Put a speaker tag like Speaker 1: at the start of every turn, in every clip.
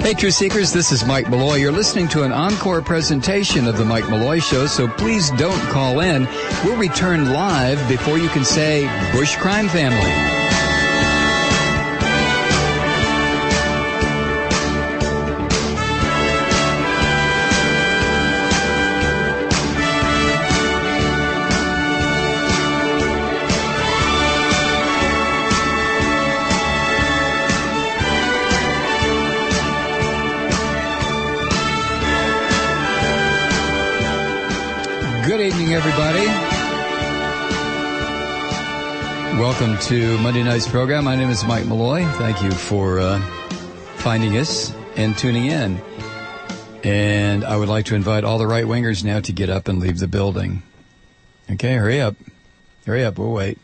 Speaker 1: Hey, Truth Seekers, this is Mike Malloy. You're listening to an encore presentation of The Mike Malloy Show, so please don't call in. We'll return live before you can say Bush Crime Family. Good evening, everybody. Welcome to Monday night's program. My name is Mike Malloy. Thank you for finding us and tuning in. And I would like to invite all the right-wingers now to get up and leave the building. Okay, hurry up. Hurry up, we'll wait.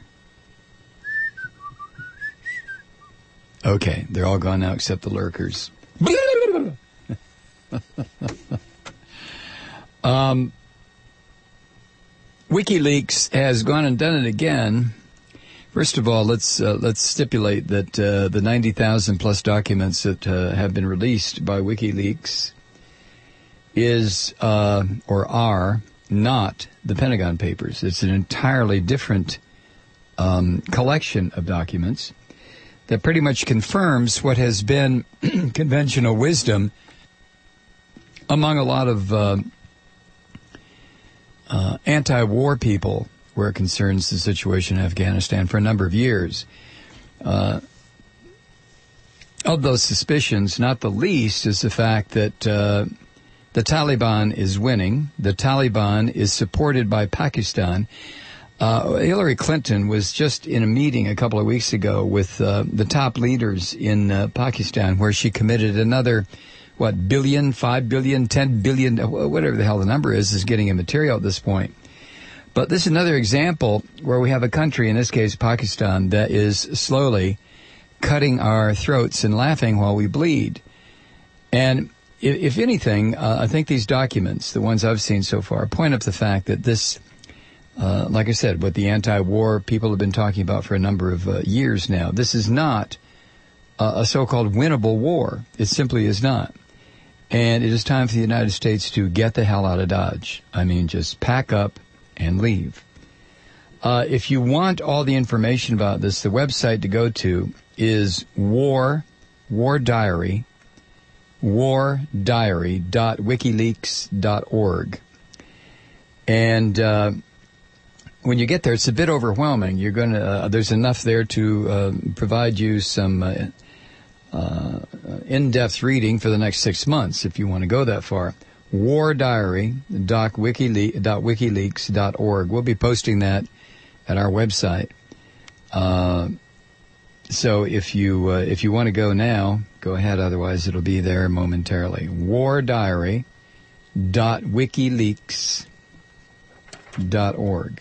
Speaker 1: Okay, they're all gone now except the lurkers. WikiLeaks has gone and done it again. First of all, let's stipulate that the 90,000 plus documents that have been released by WikiLeaks is or are not the Pentagon Papers. It's an entirely different collection of documents that pretty much confirms what has been conventional wisdom among a lot of anti-war people where it concerns the situation in Afghanistan for a number of years. Of those suspicions, not the least is the fact that the Taliban is winning. The Taliban is supported by Pakistan. Hillary Clinton was just in a meeting a couple of weeks ago with the top leaders in Pakistan where she committed another billion, 5 billion, 10 billion, whatever the hell the number is getting immaterial at this point. But this is another example where we have a country, in this case Pakistan, that is slowly cutting our throats and laughing while we bleed. And if anything, I think these documents, the ones I've seen so far, point up the fact that this, like I said, what the anti-war people have been talking about for a number of years now, this is not a so-called winnable war. It simply is not. And it is time for the United States to get the hell out of Dodge. I mean, just pack up and leave. If you want all the information about this, the website to go to is wardiary.wikileaks.org. And when you get there, it's a bit overwhelming. You're going to there's enough there to provide you some in-depth reading for the next 6 months if you want to go that far. wardiary.wikileaks.org. We'll be posting that at our website. So if you want to go now, go ahead. Otherwise, it'll be there momentarily. wardiary.wikileaks.org.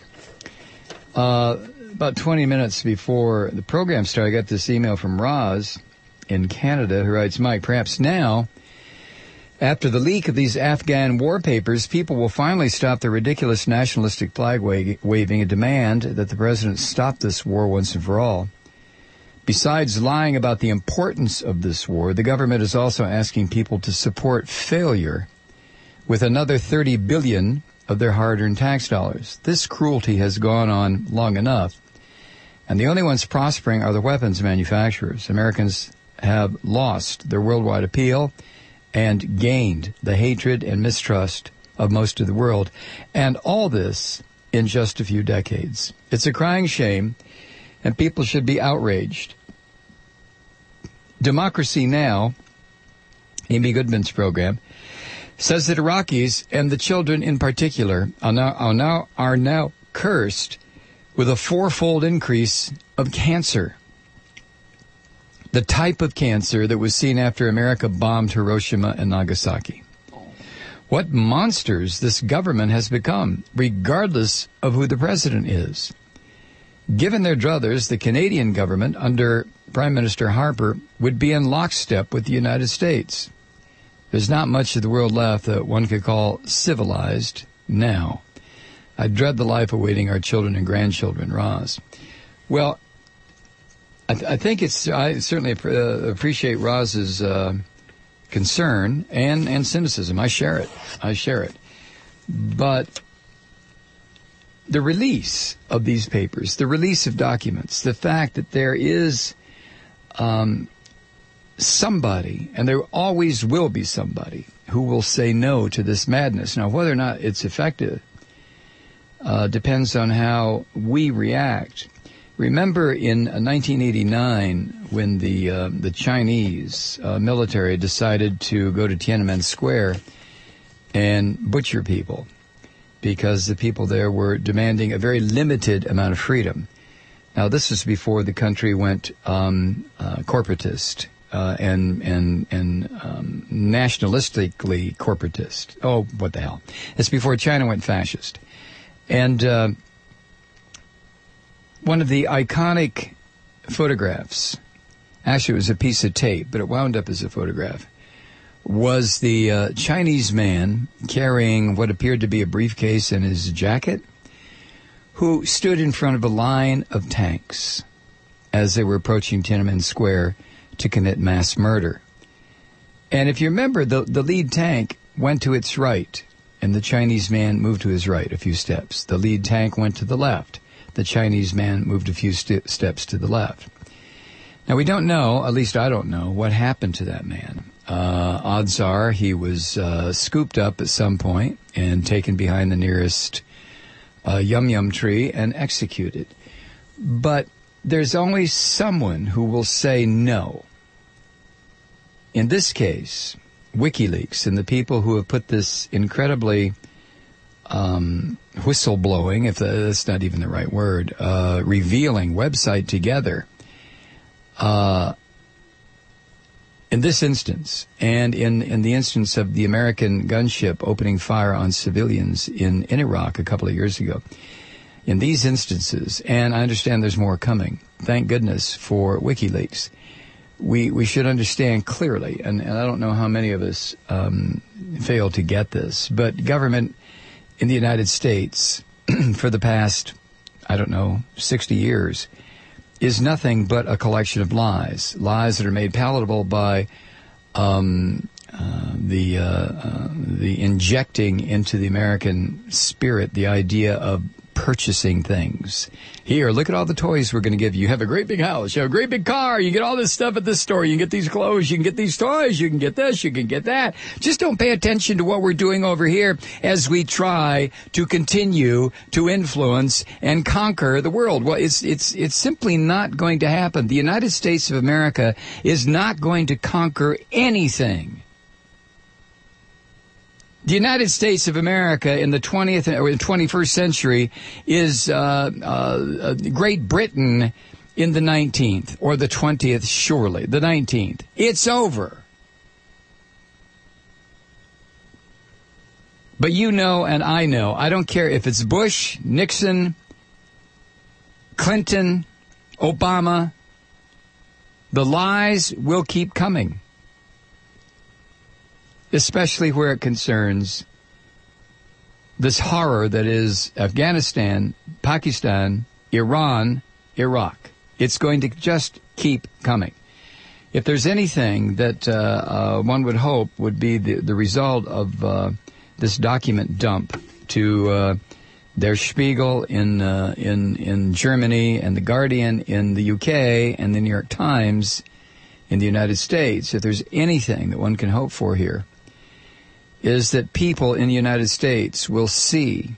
Speaker 1: About 20 minutes before the program started, I got this email from Roz in Canada who writes, Mike, perhaps now, after the leak of these Afghan war papers, people will finally stop the ridiculous nationalistic flag waving and demand that the president stop this war once and for all. Besides lying about the importance of this war, the government is also asking people to support failure with another $30 billion of their hard-earned tax dollars. This cruelty has gone on long enough, and the only ones prospering are the weapons manufacturers. Americans have lost their worldwide appeal and gained the hatred and mistrust of most of the world, and all this in just a few decades. It's a crying shame, and people should be outraged. Democracy Now!, Amy Goodman's program, says that Iraqis, and the children in particular, are now cursed with a fourfold increase of cancer. The type of cancer that was seen after America bombed Hiroshima and Nagasaki. What monsters this government has become, regardless of who the president is. Given their druthers, the Canadian government, under Prime Minister Harper, would be in lockstep with the United States. There's not much of the world left that one could call civilized now. I dread the life awaiting our children and grandchildren, Roz. Well, I think I certainly appreciate Roz's concern and cynicism. I share it. But the release of these papers, the release of documents, the fact that there is somebody, and there always will be somebody, who will say no to this madness. Now, whether or not it's effective depends on how we react. Remember in 1989 when the Chinese military decided to go to Tiananmen Square and butcher people because the people there were demanding a very limited amount of freedom. Now, this was before the country went corporatist and nationalistically corporatist. Oh, what the hell. It's before China went fascist. And one of the iconic photographs, actually it was a piece of tape, but it wound up as a photograph, was the Chinese man carrying what appeared to be a briefcase in his jacket, who stood in front of a line of tanks as they were approaching Tiananmen Square to commit mass murder. And if you remember, the lead tank went to its right, and the Chinese man moved to his right a few steps. The lead tank went to the left. The Chinese man moved a few steps to the left. Now, we don't know, at least I don't know, what happened to that man. Odds are he was scooped up at some point and taken behind the nearest yum-yum tree and executed. But there's always someone who will say no. In this case, WikiLeaks and the people who have put this incredibly whistleblowing, if that's not even the right word, revealing website together, in this instance, and in the instance of the American gunship opening fire on civilians in Iraq a couple of years ago, in these instances, and I understand there's more coming, thank goodness for WikiLeaks, we should understand clearly, and I don't know how many of us fail to get this, but government in the United States for the past, 60 years, is nothing but a collection of lies that are made palatable by the injecting into the American spirit the idea of purchasing things. Here, look at all the toys we're going to give you. You have a great big house. You have a great big car. You get all this stuff at this store. You can get these clothes. You can get these toys. You can get this. You can get that. Just don't pay attention to what we're doing over here as we try to continue to influence and conquer the world. Well, it's simply not going to happen. The United States of America is not going to conquer anything. The United States of America in the 20th or 21st century is Great Britain in the 19th or the 20th, surely, the 19th. It's over. But you know and I know, I don't care if it's Bush, Nixon, Clinton, Obama, the lies will keep coming. Especially where it concerns this horror that is Afghanistan, Pakistan, Iran, Iraq. It's going to just keep coming. If there's anything that one would hope would be the result of this document dump to Der Spiegel in Germany and The Guardian in the UK and the New York Times in the United States, if there's anything that one can hope for here, is that people in the United States will see,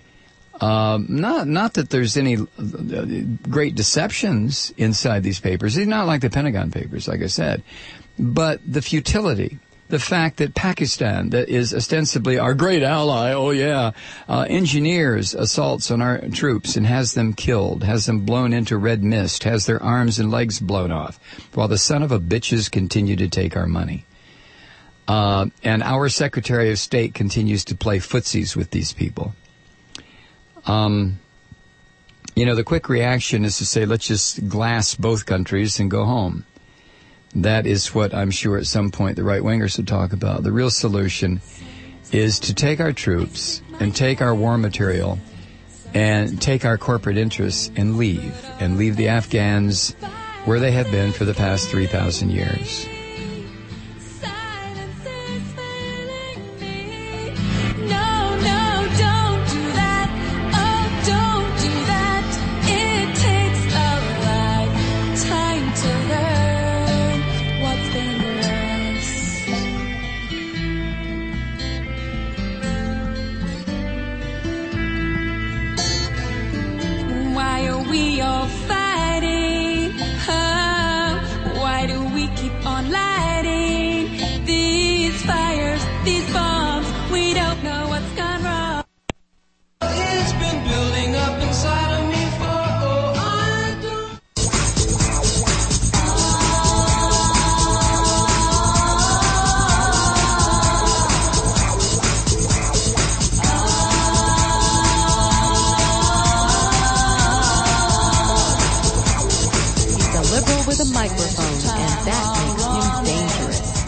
Speaker 1: not that there's any great deceptions inside these papers. It's not like the Pentagon Papers, like I said, but the futility, the fact that Pakistan, that is ostensibly our great ally, engineers assaults on our troops and has them killed, has them blown into red mist, has their arms and legs blown off, while the son of a bitches continue to take our money. And our Secretary of State continues to play footsies with these people. The quick reaction is to say, let's just glass both countries and go home. That is what I'm sure at some point the right-wingers will talk about. The real solution is to take our troops and take our war material and take our corporate interests and leave the Afghans where they have been for the past 3,000 years.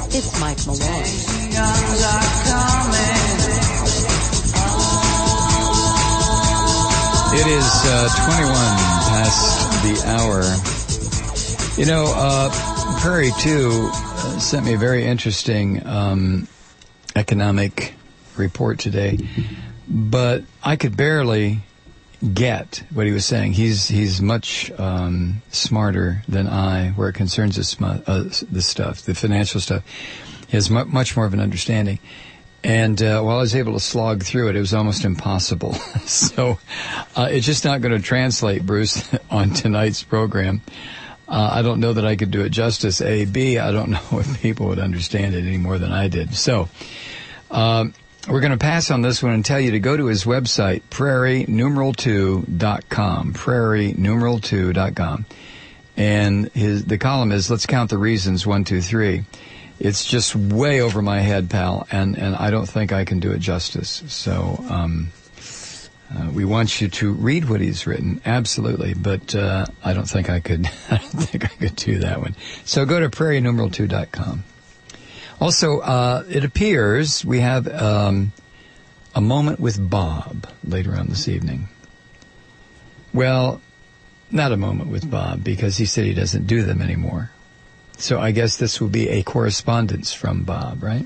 Speaker 2: It's Mike Malone.
Speaker 1: It is 21 past the hour. You know, Prairie 2 sent me a very interesting economic report today, but I could barely get what he was saying. He's much smarter than I where it concerns the stuff, the financial stuff. He has much more of an understanding. And while I was able to slog through it, it was almost impossible. So it's just not going to translate, Bruce, on tonight's program. I don't know that I could do it justice. A. B, I don't know if people would understand it any more than I did. So we're going to pass on this one and tell you to go to his website, prairienumeral2.com, prairienumeral2.com. And the column is, let's count the reasons, 1, 2, 3. It's just way over my head, pal, and I don't think I can do it justice. So we want you to read what he's written, absolutely, but I don't think I could. I don't think I could do that one. So go to prairienumeral2.com. Also, it appears we have a moment with Bob later on this evening. Well, not a moment with Bob because he said he doesn't do them anymore. So I guess this will be a correspondence from Bob, right?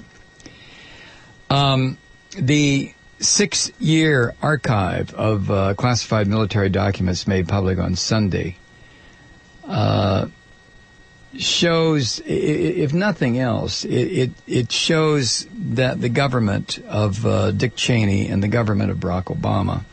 Speaker 1: The 6-year archive of classified military documents made public on Sunday shows, if nothing else, it shows that the government of Dick Cheney and the government of Barack Obama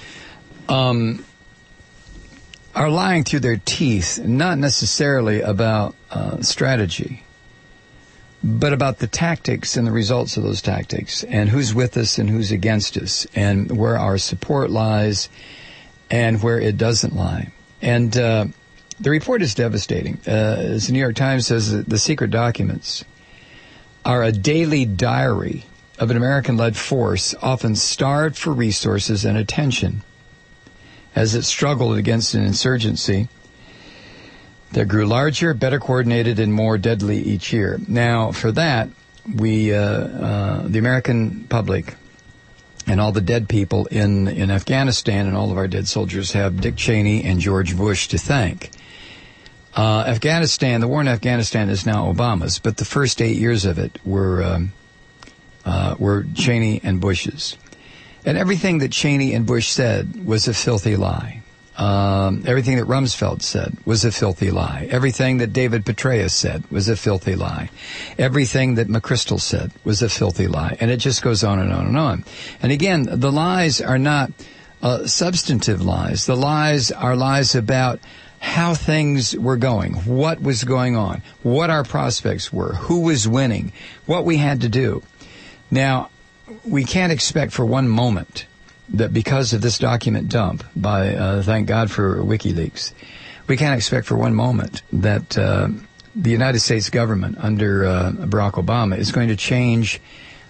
Speaker 1: are lying through their teeth, not necessarily about strategy, but about the tactics and the results of those tactics, and who's with us and who's against us, and where our support lies and where it doesn't lie. And the report is devastating. As the New York Times says, the secret documents are a daily diary of an American-led force, often starved for resources and attention, as it struggled against an insurgency that grew larger, better coordinated, and more deadly each year. Now, for that, we, the American public and all the dead people in Afghanistan and all of our dead soldiers have Dick Cheney and George Bush to thank. Afghanistan, the war in Afghanistan is now Obama's, but the first 8 years of it were Cheney and Bush's. And everything that Cheney and Bush said was a filthy lie. Everything that Rumsfeld said was a filthy lie. Everything that David Petraeus said was a filthy lie. Everything that McChrystal said was a filthy lie. And it just goes on and on and on. And again, the lies are not substantive lies. The lies are lies about how things were going, what was going on, what our prospects were, who was winning, what we had to do. Now, we can't expect for one moment that because of this document dump by, thank God for WikiLeaks, we can't expect for one moment that the United States government under Barack Obama is going to change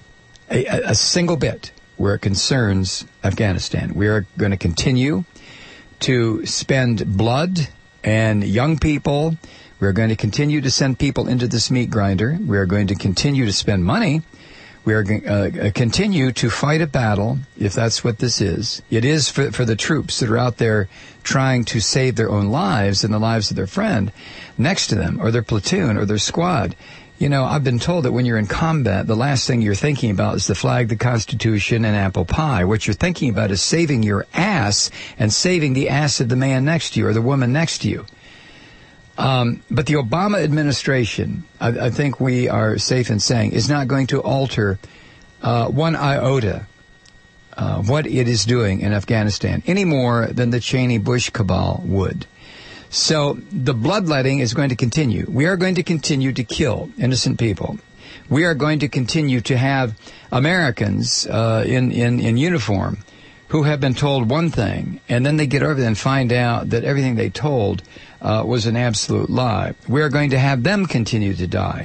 Speaker 1: a single bit where it concerns Afghanistan. We are going to continue to spend blood and young people. We are going to continue to send people into this meat grinder. We are going to continue to spend money. We are going to continue to fight a battle, if that's what this is. It is for the troops that are out there trying to save their own lives and the lives of their friend next to them, or their platoon, or their squad. You know, I've been told that when you're in combat, the last thing you're thinking about is the flag, the Constitution, and apple pie. What you're thinking about is saving your ass and saving the ass of the man next to you or the woman next to you. But the Obama administration, I think we are safe in saying, is not going to alter one iota what it is doing in Afghanistan any more than the Cheney-Bush cabal would. So the bloodletting is going to continue. We are going to continue to kill innocent people. We are going to continue to have Americans in uniform who have been told one thing, and then they get over there and find out that everything they told was an absolute lie. We are going to have them continue to die.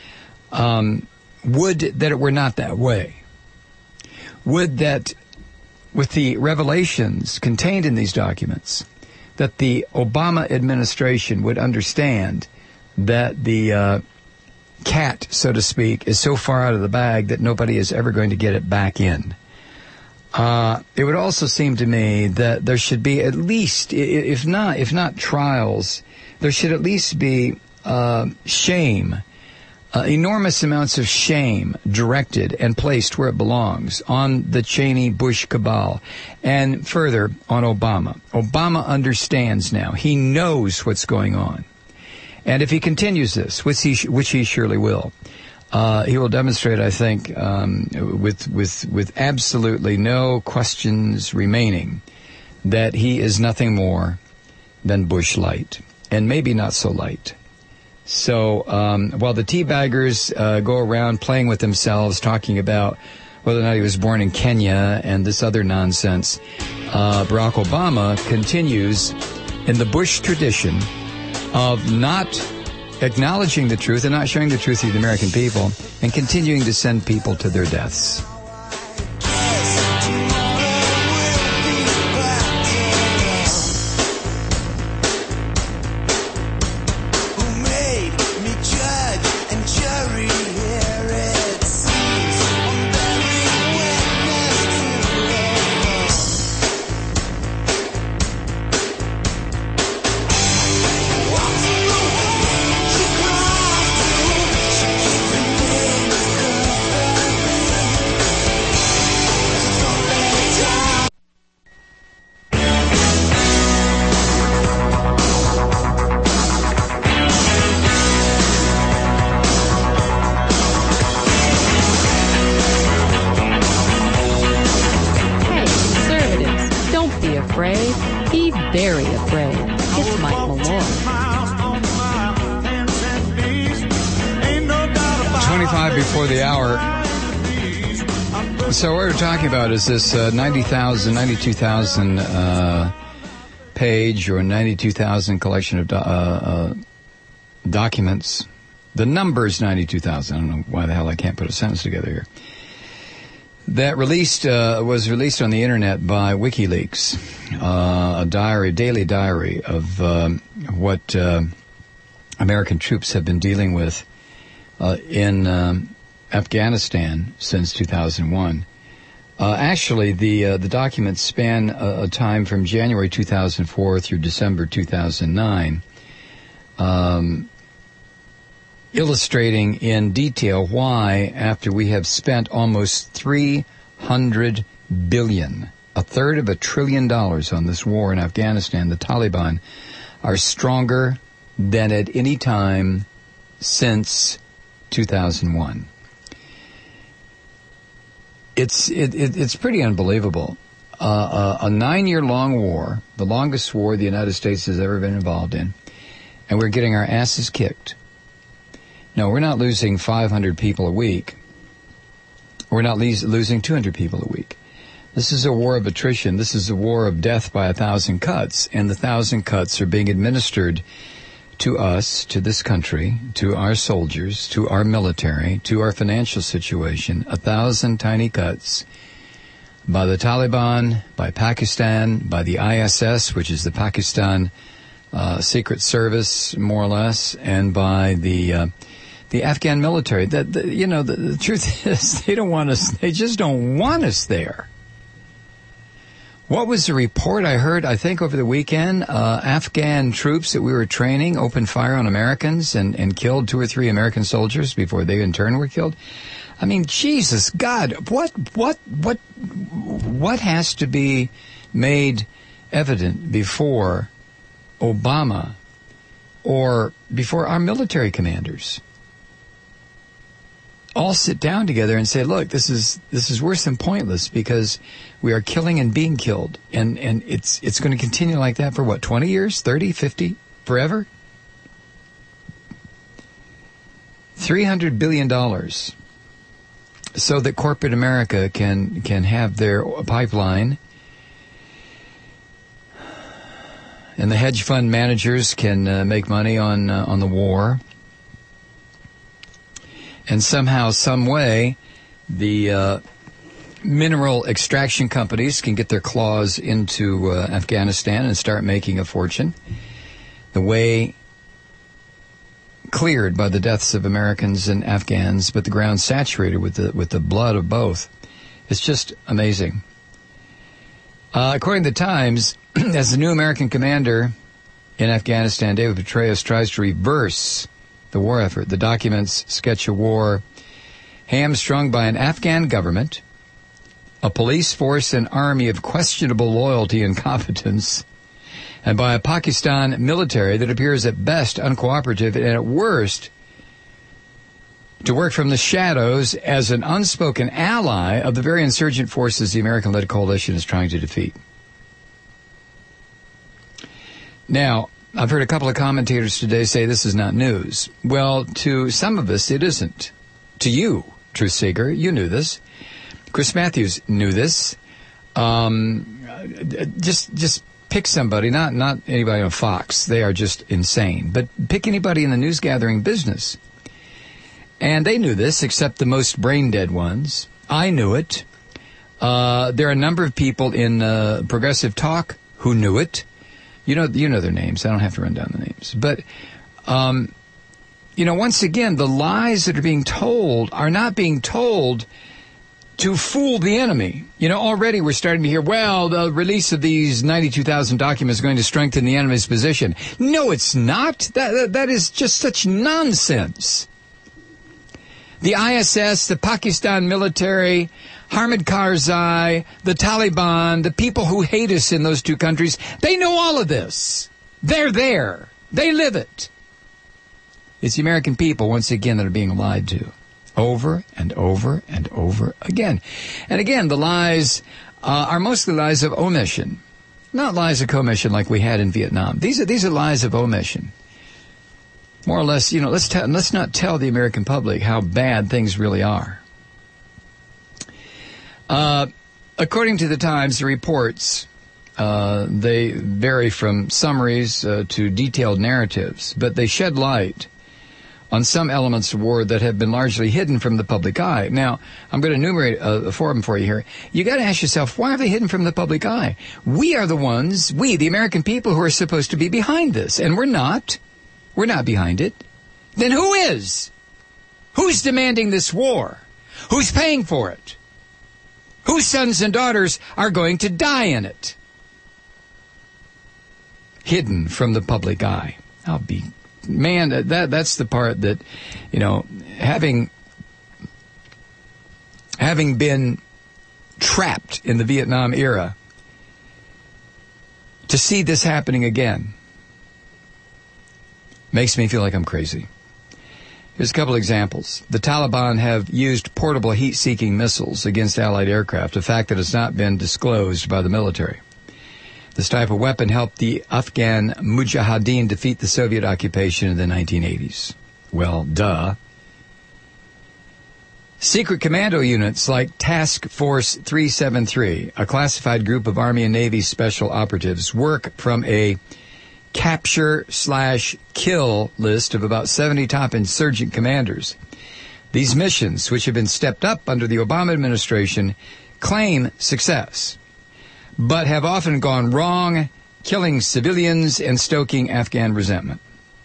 Speaker 1: Would that it were not that way. Would that with the revelations contained in these documents, that the Obama administration would understand that the cat, so to speak, is so far out of the bag that nobody is ever going to get it back in. It would also seem to me that there should be at least, if not trials, there should at least be shame, enormous amounts of shame directed and placed where it belongs, on the Cheney-Bush cabal, and further on Obama. Obama understands now. He knows what's going on. And if he continues this, which he surely will, he will demonstrate, I think, with absolutely no questions remaining, that he is nothing more than Bush light, and maybe not so light. So while the teabaggers go around playing with themselves, talking about whether or not he was born in Kenya and this other nonsense, Barack Obama continues in the Bush tradition of not acknowledging the truth and not sharing the truth with the American people, and continuing to send people to their deaths.
Speaker 2: Very afraid. It's Mike Malone.
Speaker 1: 25 before the hour. So what we're talking about is this 92,000 page or 92,000 collection of documents. The number is 92,000. I don't know why the hell I can't put a sentence together here. That was released on the internet by WikiLeaks, a daily diary of what American troops have been dealing with in Afghanistan since 2001. Actually, the documents span a time from January 2004 through December 2009. Illustrating in detail why, after we have spent almost $300 billion, a third of $1 trillion on this war in Afghanistan, the Taliban are stronger than at any time since 2001. It's pretty unbelievable. A 9-year-long war, the longest war the United States has ever been involved in, and we're getting our asses kicked. No, we're not losing 500 people a week. We're not losing 200 people a week. This is a war of attrition. This is a war of death by 1,000 cuts, and the 1,000 cuts are being administered to us, to this country, to our soldiers, to our military, to our financial situation. 1,000 tiny cuts by the Taliban, by Pakistan, by the ISS, which is the Pakistan Secret Service, more or less, and by the Afghan military. The truth is, they don't want us. They just don't want us there. What was the report I heard, I think, over the weekend? Afghan troops that we were training opened fire on Americans and killed 2 or 3 American soldiers before they in turn were killed. I mean, Jesus, God, what has to be made evident before Obama or before our military commanders all sit down together and say, look, this is worse than pointless, because we are killing and being killed. And it's going to continue like that for what, 20 years, 30, 50, forever? $300 billion so that corporate America can have their pipeline, and the hedge fund managers can make money on the war. And somehow, some way, the mineral extraction companies can get their claws into Afghanistan and start making a fortune. The way cleared by the deaths of Americans and Afghans, but the ground saturated with the blood of both. It's just amazing. According to the Times, as the new American commander in Afghanistan, David Petraeus, tries to reverse the war effort. The documents sketch a war hamstrung by an Afghan government, a police force and army of questionable loyalty and competence, and by a Pakistan military that appears at best uncooperative and at worst to work from the shadows as an unspoken ally of the very insurgent forces the American-led coalition is trying to defeat. Now, I've heard a couple of commentators today say this is not news. Well, to some of us, it isn't. To you, Truth Seeker, you knew this. Chris Matthews knew this. Just pick somebody, not anybody on Fox. They are just insane. But pick anybody in the news-gathering business. And they knew this, except the most brain-dead ones. I knew it. There are a number of people in Progressive Talk who knew it. You know their names. I don't have to run down the names. But, once again, the lies that are being told are not being told to fool the enemy. Already we're starting to hear, well, the release of these 92,000 documents is going to strengthen the enemy's position. No, it's not. That is just such nonsense. The ISS, the Pakistan military, Hamid Karzai, the Taliban, the people who hate us in those two countries, they know all of this. They're there. They live it. It's the American people, once again, that are being lied to over and over and over again. And again, the lies are mostly lies of omission, not lies of commission like we had in Vietnam. These are lies of omission. More or less, let's not tell the American public how bad things really are. According to the Times, the reports, they vary from summaries to detailed narratives, but they shed light on some elements of war that have been largely hidden from the public eye. Now, I'm going to enumerate a forum for you here. You got to ask yourself, why are they hidden from the public eye? We are the ones, the American people, who are supposed to be behind this, and we're not. We're not behind it. Then who is? Who's demanding this war? Who's paying for it? Whose sons and daughters are going to die in it? Hidden from the public eye. That's the part that, having been trapped in the Vietnam era, to see this happening again makes me feel like I'm crazy. Here's a couple examples. The Taliban have used portable heat-seeking missiles against Allied aircraft, a fact that has not been disclosed by the military. This type of weapon helped the Afghan Mujahideen defeat the Soviet occupation in the 1980s. Well, duh. Secret commando units like Task Force 373, a classified group of Army and Navy special operatives, work from a capture/kill list of about 70 top insurgent commanders. These missions, which have been stepped up under the Obama administration, claim success, but have often gone wrong, killing civilians and stoking Afghan resentment.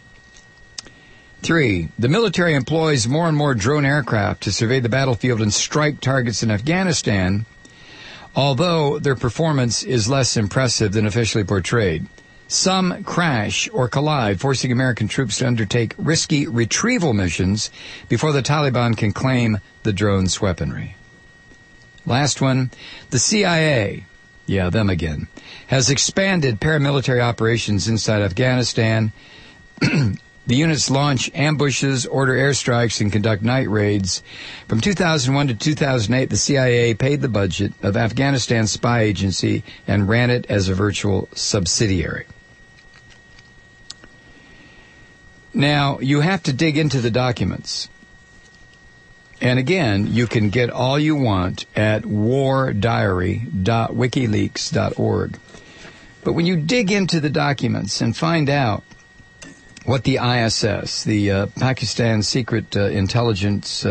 Speaker 1: 3. The military employs more and more drone aircraft to survey the battlefield and strike targets in Afghanistan, although their performance is less impressive than officially portrayed. Some crash or collide, forcing American troops to undertake risky retrieval missions before the Taliban can claim the drone's weaponry. Last one, the CIA, them again, has expanded paramilitary operations inside Afghanistan. The units launch ambushes, order airstrikes, and conduct night raids. From 2001 to 2008, the CIA paid the budget of Afghanistan's spy agency and ran it as a virtual subsidiary. Now, you have to dig into the documents. And again, you can get all you want at wardiary.wikileaks.org. But when you dig into the documents and find out what the ISS, the Pakistan Secret Intelligence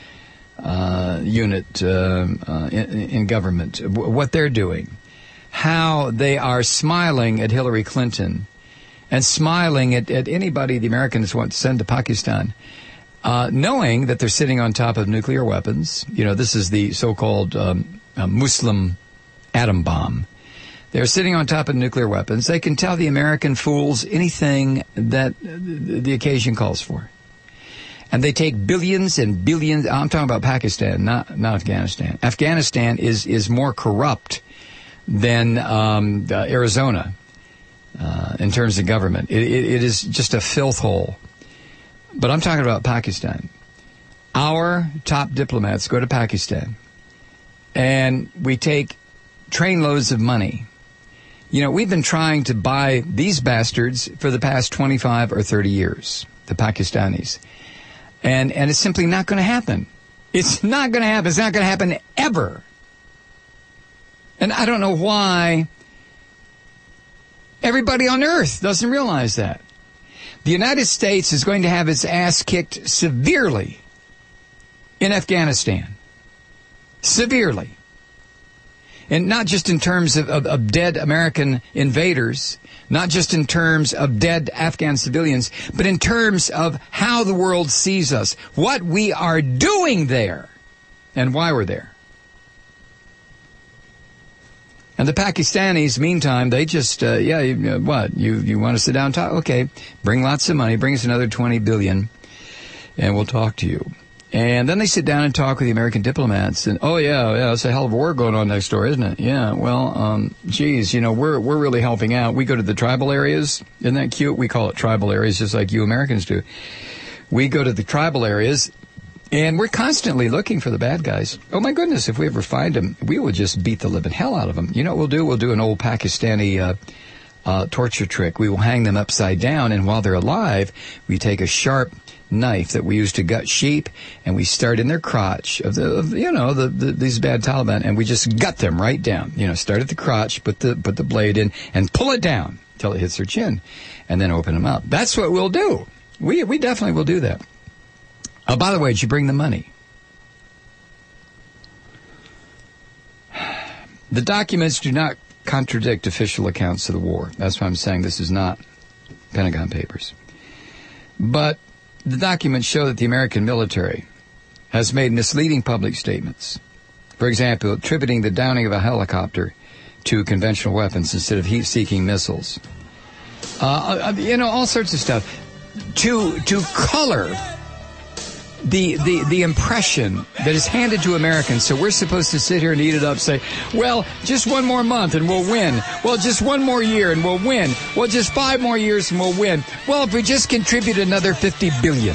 Speaker 1: Unit in government, what they're doing, how they are smiling at Hillary Clinton and smiling at anybody the Americans want to send to Pakistan, knowing that they're sitting on top of nuclear weapons. You know, this is the so-called Muslim atom bomb. They're sitting on top of nuclear weapons. They can tell the American fools anything that the occasion calls for. And they take billions and billions. I'm talking about Pakistan, not Afghanistan. Afghanistan is more corrupt than Arizona in terms of government. It is just a filth hole. But I'm talking about Pakistan. Our top diplomats go to Pakistan, and we take trainloads of money. You know, we've been trying to buy these bastards for the past 25 or 30 years, the Pakistanis. And it's simply not going to happen. It's not going to happen. It's not going to happen ever. And I don't know why everybody on earth doesn't realize that. The United States is going to have its ass kicked severely in Afghanistan. Severely. And not just in terms of dead American invaders, not just in terms of dead Afghan civilians, but in terms of how the world sees us, what we are doing there, and why we're there. And the Pakistanis, meantime, they just, what? You want to sit down and talk? Okay, bring lots of money, bring us another $20 billion, and we'll talk to you. And then they sit down and talk with the American diplomats, and it's a hell of a war going on next door, isn't it? Yeah, well, geez, you know, we're really helping out. We go to the tribal areas. Isn't that cute? We call it tribal areas, just like you Americans do. We go to the tribal areas, and we're constantly looking for the bad guys. Oh my goodness, if we ever find them, we will just beat the living hell out of them. You know what we'll do? We'll do an old Pakistani torture trick. We will hang them upside down, and while they're alive, we take a sharp knife that we use to gut sheep, and we start in their crotch of these bad Taliban, and we just gut them right down. You know, start at the crotch, put the blade in, and pull it down till it hits their chin, and then open them up. That's what we'll do. We definitely will do that. Oh, by the way, did you bring the money? The documents do not contradict official accounts of the war. That's why I'm saying this is not Pentagon Papers. But the documents show that the American military has made misleading public statements. For example, attributing the downing of a helicopter to conventional weapons instead of heat-seeking missiles. All sorts of stuff. To color the impression that is handed to Americans, so we're supposed to sit here and eat it up, say, well, just one more month and we'll win. Well, just one more year and we'll win. Well, just 5 more years and we'll win. Well, if we just contribute another $50 billion.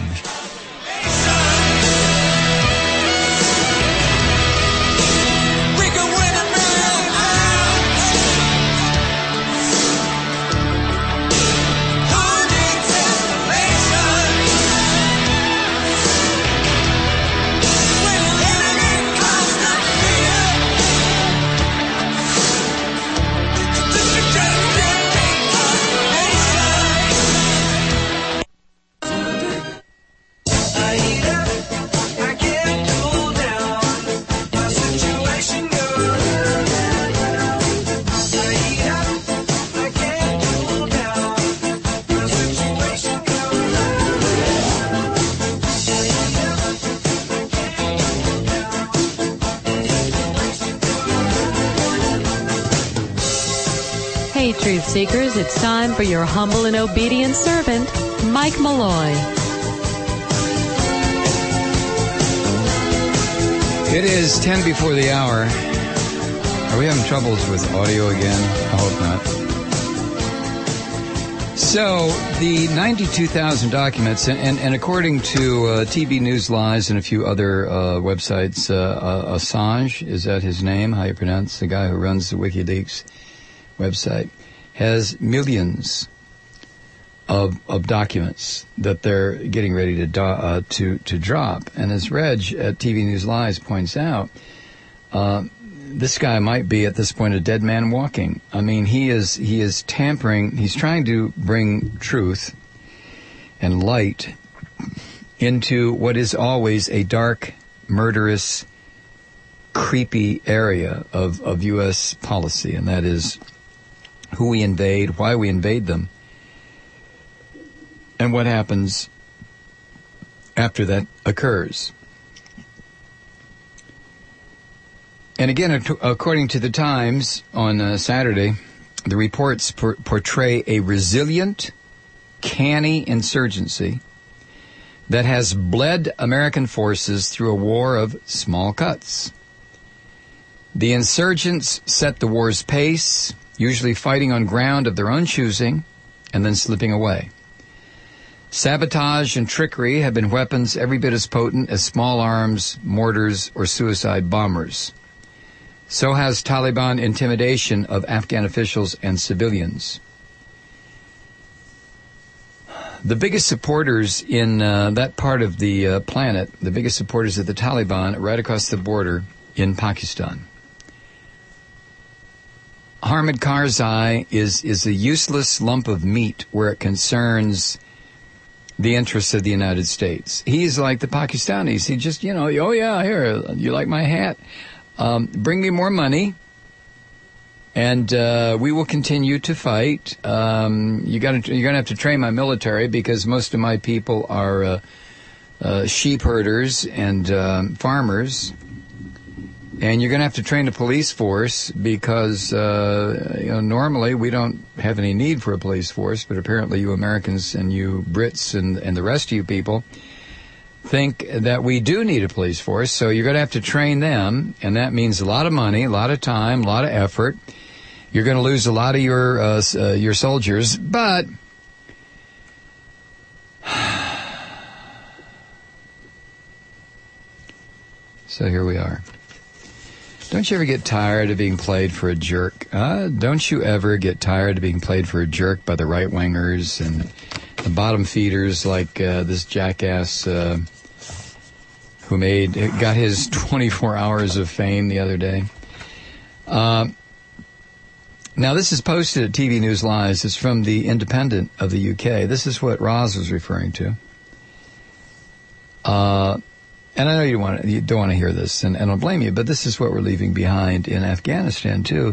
Speaker 2: Hey, Truth Seekers, it's time for your humble and obedient servant, Mike Malloy.
Speaker 1: It is 10 before the hour. Are we having troubles with audio again? I hope not. So, the 92,000 documents, and according to TV News Lies and a few other websites, Assange, is that his name, how you pronounce, the guy who runs the WikiLeaks website, has millions of documents that they're getting ready to drop. And as Reg at TV News Lies points out, this guy might be at this point a dead man walking. I mean, he is tampering. He's trying to bring truth and light into what is always a dark, murderous, creepy area of U.S. policy, and that is who we invade, why we invade them, and what happens after that occurs. And again, according to the Times on Saturday, the reports portray a resilient, canny insurgency that has bled American forces through a war of small cuts. The insurgents set the war's pace, usually fighting on ground of their own choosing, and then slipping away. Sabotage and trickery have been weapons every bit as potent as small arms, mortars, or suicide bombers. So has Taliban intimidation of Afghan officials and civilians. The biggest supporters in that part of the planet, the biggest supporters of the Taliban, are right across the border in Pakistan. Hamid Karzai is a useless lump of meat where it concerns the interests of the United States. He's like the Pakistanis. He just, oh yeah, here, you like my hat? Bring me more money, and we will continue to fight. You're gonna have to train my military because most of my people are sheep herders and farmers. And you're going to have to train the police force because, normally we don't have any need for a police force, but apparently you Americans and you Brits and the rest of you people think that we do need a police force. So you're going to have to train them, and that means a lot of money, a lot of time, a lot of effort. You're going to lose a lot of your soldiers, but so here we are. Don't you ever get tired of being played for a jerk? Don't you ever get tired of being played for a jerk by the right-wingers and the bottom feeders like this jackass who got his 24 hours of fame the other day? Now, this is posted at TV News Live. It's from the Independent of the UK. This is what Roz was referring to. And I know you don't want to hear this, and I don't blame you, but this is what we're leaving behind in Afghanistan, too.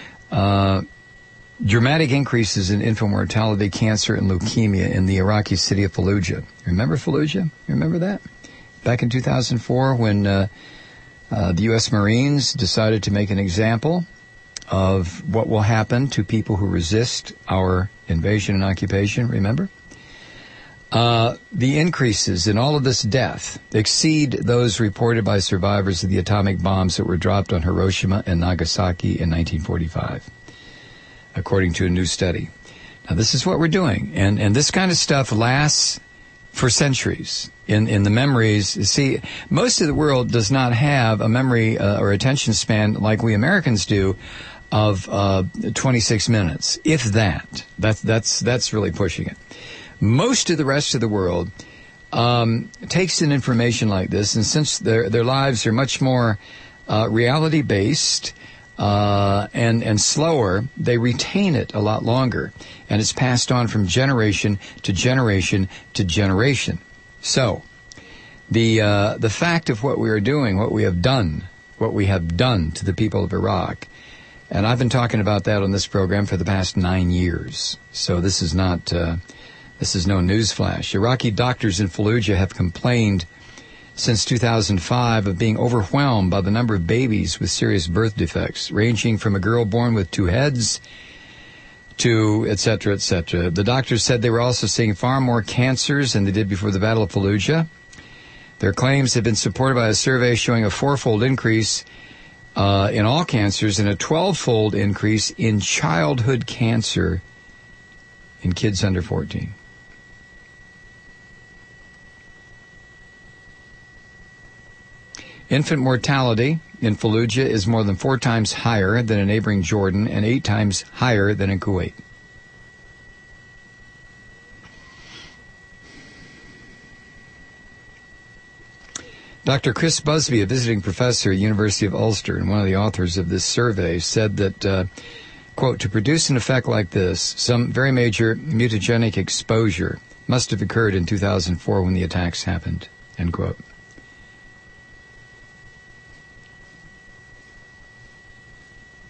Speaker 1: Dramatic increases in infant mortality, cancer, and leukemia in the Iraqi city of Fallujah. Remember Fallujah? Remember that? Back in 2004 when the U.S. Marines decided to make an example of what will happen to people who resist our invasion and occupation, remember? The increases in all of this death exceed those reported by survivors of the atomic bombs that were dropped on Hiroshima and Nagasaki in 1945, according to a new study. Now, this is what we're doing, and this kind of stuff lasts for centuries in the memories. See, most of the world does not have a memory or attention span like we Americans do of 26 minutes, if that. That's really pushing it. Most of the rest of the world takes in information like this, and since their lives are much more reality-based and slower, they retain it a lot longer, and it's passed on from generation to generation to generation. So, the fact of what we are doing, what we have done to the people of Iraq, and I've been talking about that on this program for the past 9 years. So this is not. This is no newsflash. Iraqi doctors in Fallujah have complained since 2005 of being overwhelmed by the number of babies with serious birth defects, ranging from a girl born with 2 heads to et cetera, et cetera. The doctors said they were also seeing far more cancers than they did before the Battle of Fallujah. Their claims have been supported by a survey showing a 4-fold increase in all cancers and a 12-fold increase in childhood cancer in kids under 14. Infant mortality in Fallujah is more than 4 times higher than in neighboring Jordan and 8 times higher than in Kuwait. Dr. Chris Busby, a visiting professor at University of Ulster and one of the authors of this survey, said that, quote, to produce an effect like this, some very major mutagenic exposure must have occurred in 2004 when the attacks happened, end quote.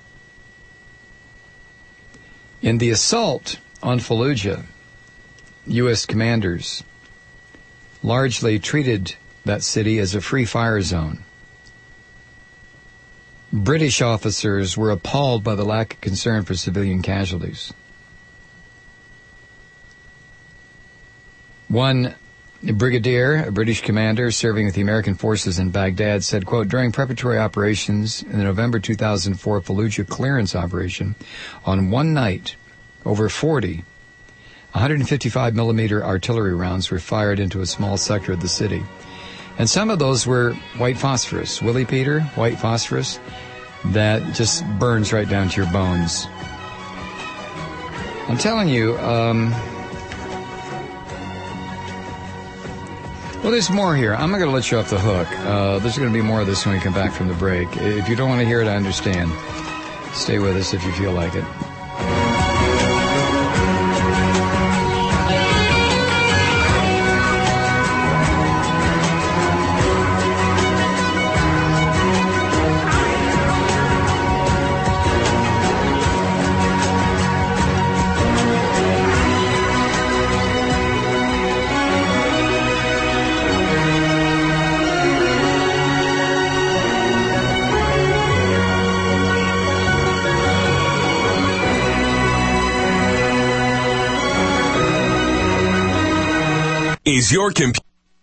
Speaker 1: In the assault on Fallujah, U.S. commanders largely treated that city as a free fire zone. British officers were appalled by the lack of concern for civilian casualties. One brigadier, a British commander serving with the American forces in Baghdad, said, quote, during preparatory operations in the November 2004 Fallujah clearance operation, on one night, over 40 155-millimeter artillery rounds were fired into a small sector of the city. And some of those were white phosphorus. Willie Peter, white phosphorus, that just burns right down to your bones. I'm telling you, well, there's more here. I'm not going to let you off the hook. There's going to be more of this when we come back from the break. If you don't want to hear it, I understand. Stay with us if you feel like it.
Speaker 3: Is your computer...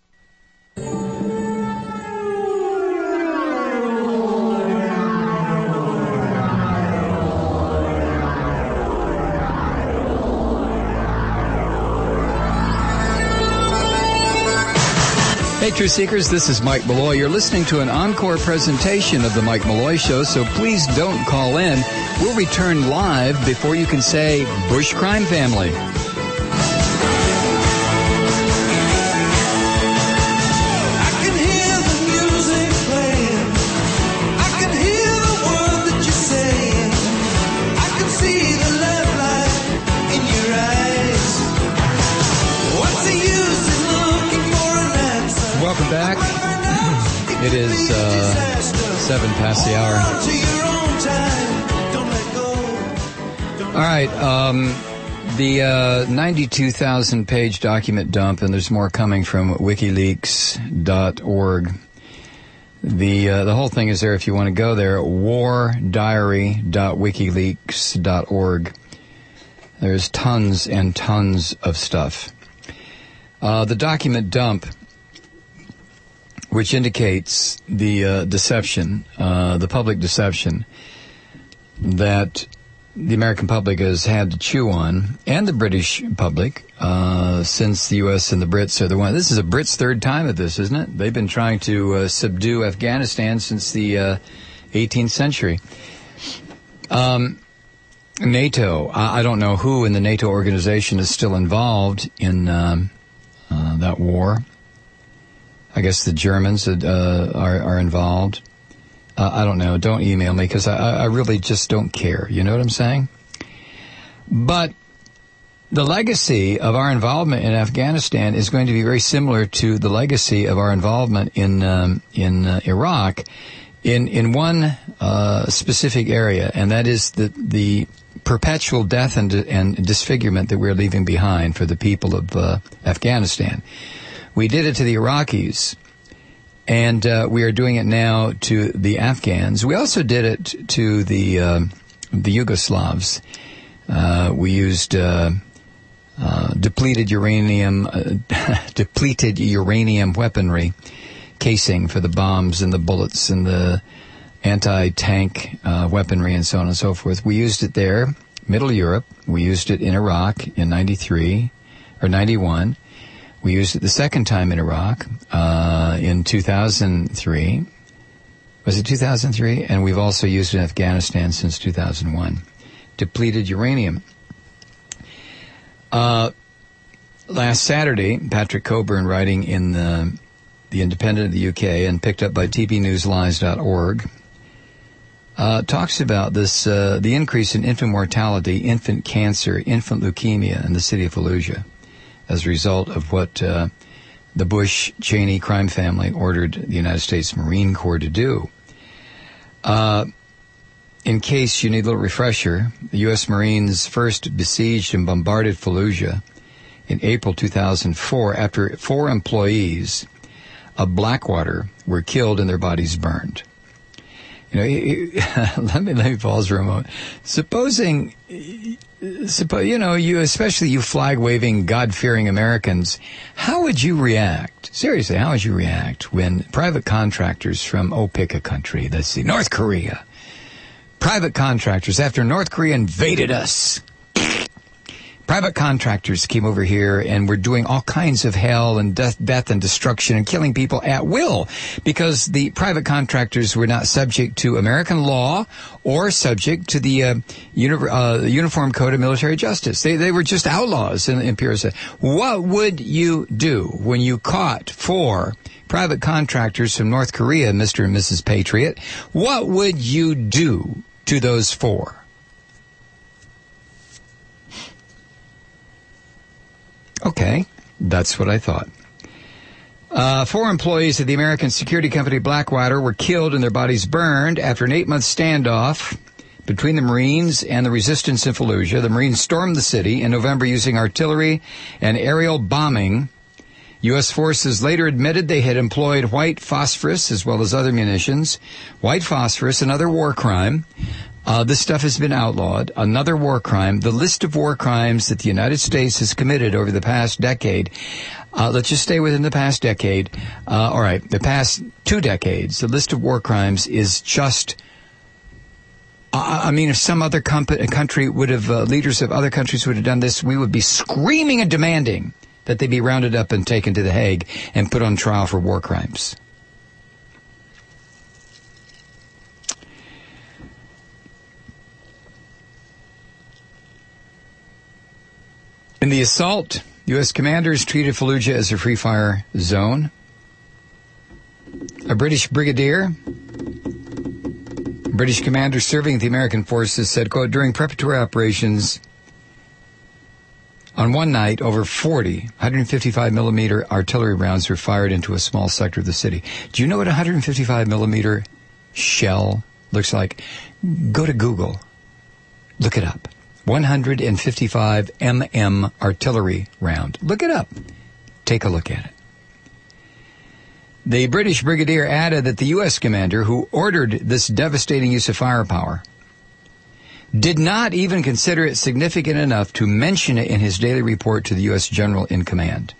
Speaker 1: Hey, Truth Seekers, this is Mike Malloy. You're listening to an encore presentation of The Mike Malloy Show, so please don't call in. We'll return live before you can say Bush Crime Family. Welcome back. It is 7 past the hour. All right. The 92,000-page document dump, and there's more coming from WikiLeaks.org. The whole thing is there if you want to go there. wardiary.wikileaks.org. There's tons and tons of stuff. The document dump, which indicates the deception, the public deception that the American public has had to chew on, and the British public, since the U.S. and the Brits are the one. This is a Brits' third time at this, isn't it? They've been trying to subdue Afghanistan since the 18th century. NATO, I don't know who in the NATO organization is still involved in that war. I guess the Germans are involved. I don't know. Don't email me because I really just don't care. You know what I'm saying? But the legacy of our involvement in Afghanistan is going to be very similar to the legacy of our involvement in Iraq in one specific area, and that is the perpetual death and disfigurement that we're leaving behind for the people of Afghanistan. We did it to the Iraqis, and we are doing it now to the Afghans. We also did it to the Yugoslavs. We used depleted uranium weaponry casing for the bombs and the bullets and the anti-tank weaponry and so on and so forth. We used it there, Middle Europe. We used it in Iraq in 93 or 91. We used it the second time in Iraq in 2003. Was it 2003? And we've also used it in Afghanistan since 2001. Depleted uranium. Last Saturday, Patrick Coburn, writing in the Independent of the UK and picked up by tpnewslies.org, talks about this the increase in infant mortality, infant cancer, infant leukemia in the city of Fallujah, as a result of what the Bush-Cheney crime family ordered the United States Marine Corps to do. In case you need a little refresher, the U.S. Marines first besieged and bombarded Fallujah in April 2004 after 4 employees of Blackwater were killed and their bodies burned. Let me pause for a moment. Supposing, you especially you flag-waving, God-fearing Americans, how would you react? Seriously, how would you react when private contractors from, pick a country, let's see, North Korea. Private contractors, after North Korea invaded us, private contractors came over here and were doing all kinds of hell and death and destruction and killing people at will because the private contractors were not subject to American law or subject to the Uniform Code of Military Justice. They were just outlaws in pure sense. What would you do when you caught 4 private contractors from North Korea, Mr. and Mrs. Patriot? What would you do to those 4? Okay, that's what I thought. 4 employees of the American security company Blackwater were killed and their bodies burned after an 8-month standoff between the Marines and the resistance in Fallujah. The Marines stormed the city in November using artillery and aerial bombing. U.S. forces later admitted they had employed white phosphorus as well as other munitions. White phosphorus, another war crime. This stuff has been outlawed. Another war crime. The list of war crimes that the United States has committed over the past decade. Let's just stay within the past decade. All right, the past 2 decades. The list of war crimes is just. If some other country would have, leaders of other countries would have done this, we would be screaming and demanding that they be rounded up and taken to The Hague and put on trial for war crimes. In the assault, U.S. commanders treated Fallujah as a free-fire zone. A British brigadier, British commander serving the American forces said, quote, during preparatory operations on one night, over 40 155-millimeter artillery rounds were fired into a small sector of the city. Do you know what a 155-millimeter shell looks like? Go to Google. Look it up. 155 artillery round. Look it up. Take a look at it. The British brigadier added that the U.S. commander who ordered this devastating use of firepower did not even consider it significant enough to mention it in his daily report to the U.S. general in command.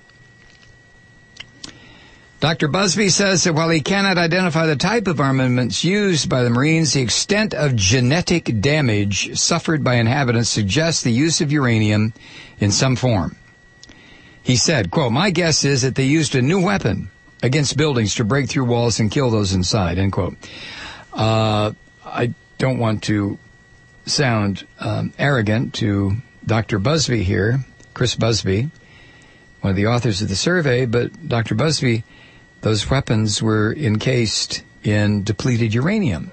Speaker 1: Dr. Busby says that while he cannot identify the type of armaments used by the Marines, the extent of genetic damage suffered by inhabitants suggests the use of uranium in some form. He said, quote, my guess is that they used a new weapon against buildings to break through walls and kill those inside, end quote. I don't want to sound arrogant to Dr. Busby here, Chris Busby, one of the authors of the survey, but Dr. Busby, those weapons were encased in depleted uranium,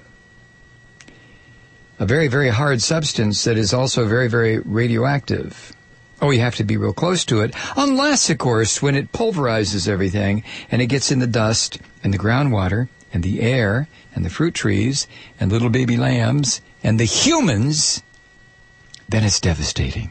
Speaker 1: a very, very hard substance that is also very, very radioactive. Oh, you have to be real close to it, unless, of course, when it pulverizes everything and it gets in the dust and the groundwater and the air and the fruit trees and little baby lambs and the humans, then it's devastating.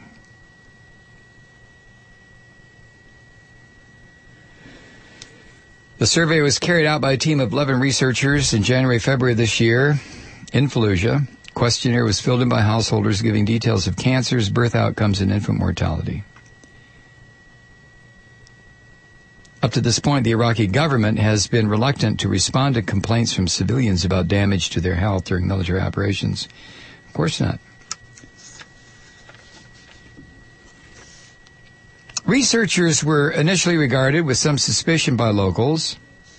Speaker 1: The survey was carried out by a team of 11 researchers in January, February this year in Fallujah. Questionnaire was filled in by householders giving details of cancers, birth outcomes, and infant mortality. Up to this point, the Iraqi government has been reluctant to respond to complaints from civilians about damage to their health during military operations. Of course not. Researchers were initially regarded with some suspicion by locals,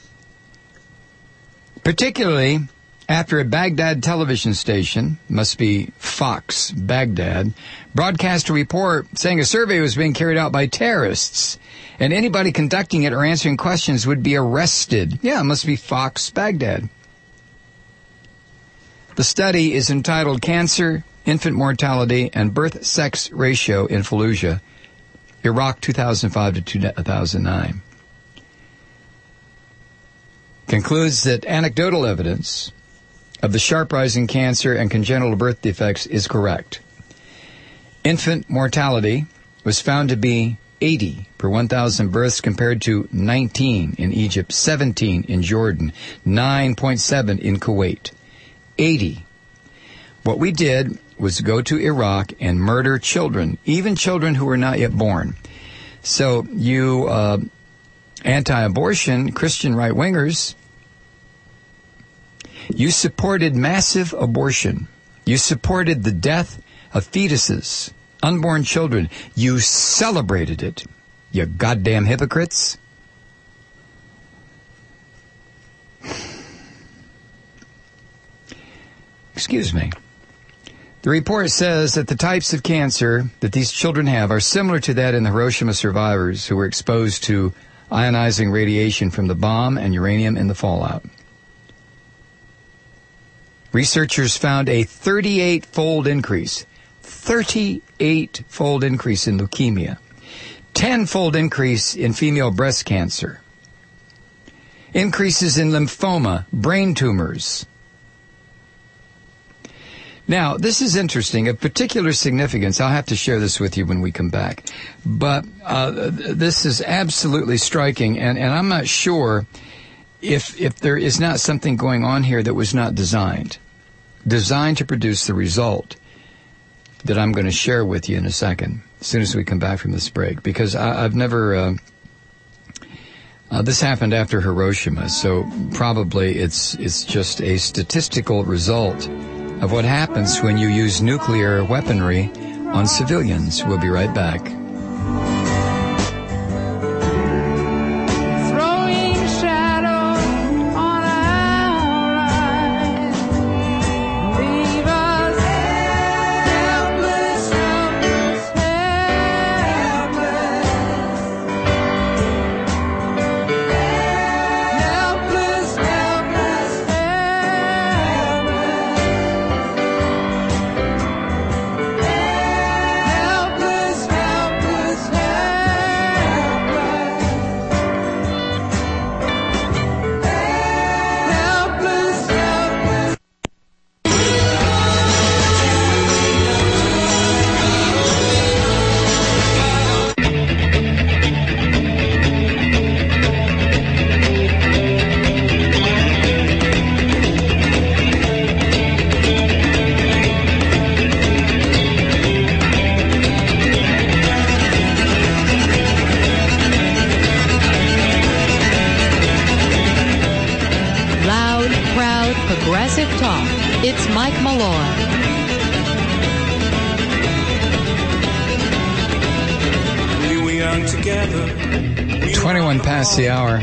Speaker 1: particularly after a Baghdad television station, must be Fox Baghdad, broadcast a report saying a survey was being carried out by terrorists, and anybody conducting it or answering questions would be arrested. Yeah, it must be Fox Baghdad. The study is entitled Cancer, Infant Mortality, and Birth-Sex Ratio in Fallujah, Iraq 2005 to 2009. Concludes that anecdotal evidence of the sharp rise in cancer and congenital birth defects is correct. Infant mortality was found to be 80 per 1,000 births compared to 19 in Egypt, 17 in Jordan, 9.7 in Kuwait. 80. What we did was go to Iraq and murder children, even children who were not yet born. So you anti-abortion Christian right-wingers, you supported massive abortion. You supported the death of fetuses, unborn children. You celebrated it, you goddamn hypocrites. Excuse me. The report says that the types of cancer that these children have are similar to that in the Hiroshima survivors who were exposed to ionizing radiation from the bomb and uranium in the fallout. Researchers found a 38-fold increase in leukemia, 10-fold increase in female breast cancer, increases in lymphoma, brain tumors. Now, this is interesting, of particular significance. I'll have to share this with you when we come back. But this is absolutely striking, and I'm not sure if there is not something going on here that was not designed to produce the result that I'm going to share with you in a second, as soon as we come back from this break. Because I've never... this happened after Hiroshima, so probably it's just a statistical result of what happens when you use nuclear weaponry on civilians. We'll be right back.
Speaker 2: Progressive Talk. It's Mike Malloy.
Speaker 1: 21 past the hour.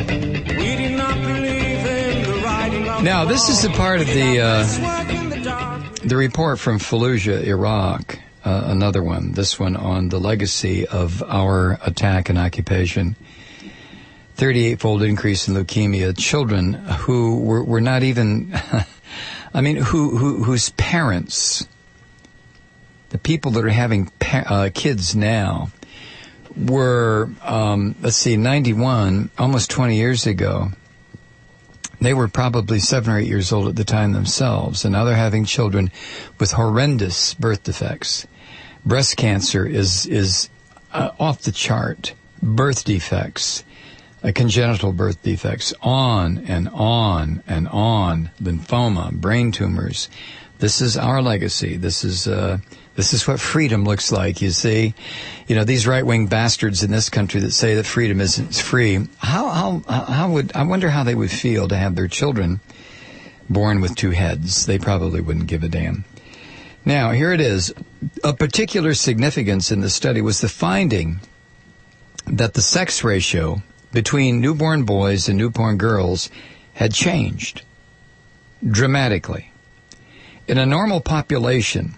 Speaker 1: Now, this is a part of the report from Fallujah, Iraq. Another one. This one on the legacy of our attack and occupation. 38-fold increase in leukemia. Children who were not even, I mean, whose parents, the people that are having kids now, were, 91, almost 20 years ago. They were probably 7 or 8 years old at the time themselves, and now they're having children with horrendous birth defects. Breast cancer is off the chart. Birth defects. Congenital birth defects, on and on and on, lymphoma, brain tumors. This is our legacy. This is what freedom looks like, you see. You know, these right-wing bastards in this country that say that freedom isn't free, I wonder how they would feel to have their children born with two heads. They probably wouldn't give a damn. Now, here it is. Of particular significance in the study was the finding that the sex ratio between newborn boys and newborn girls had changed dramatically. In a normal population,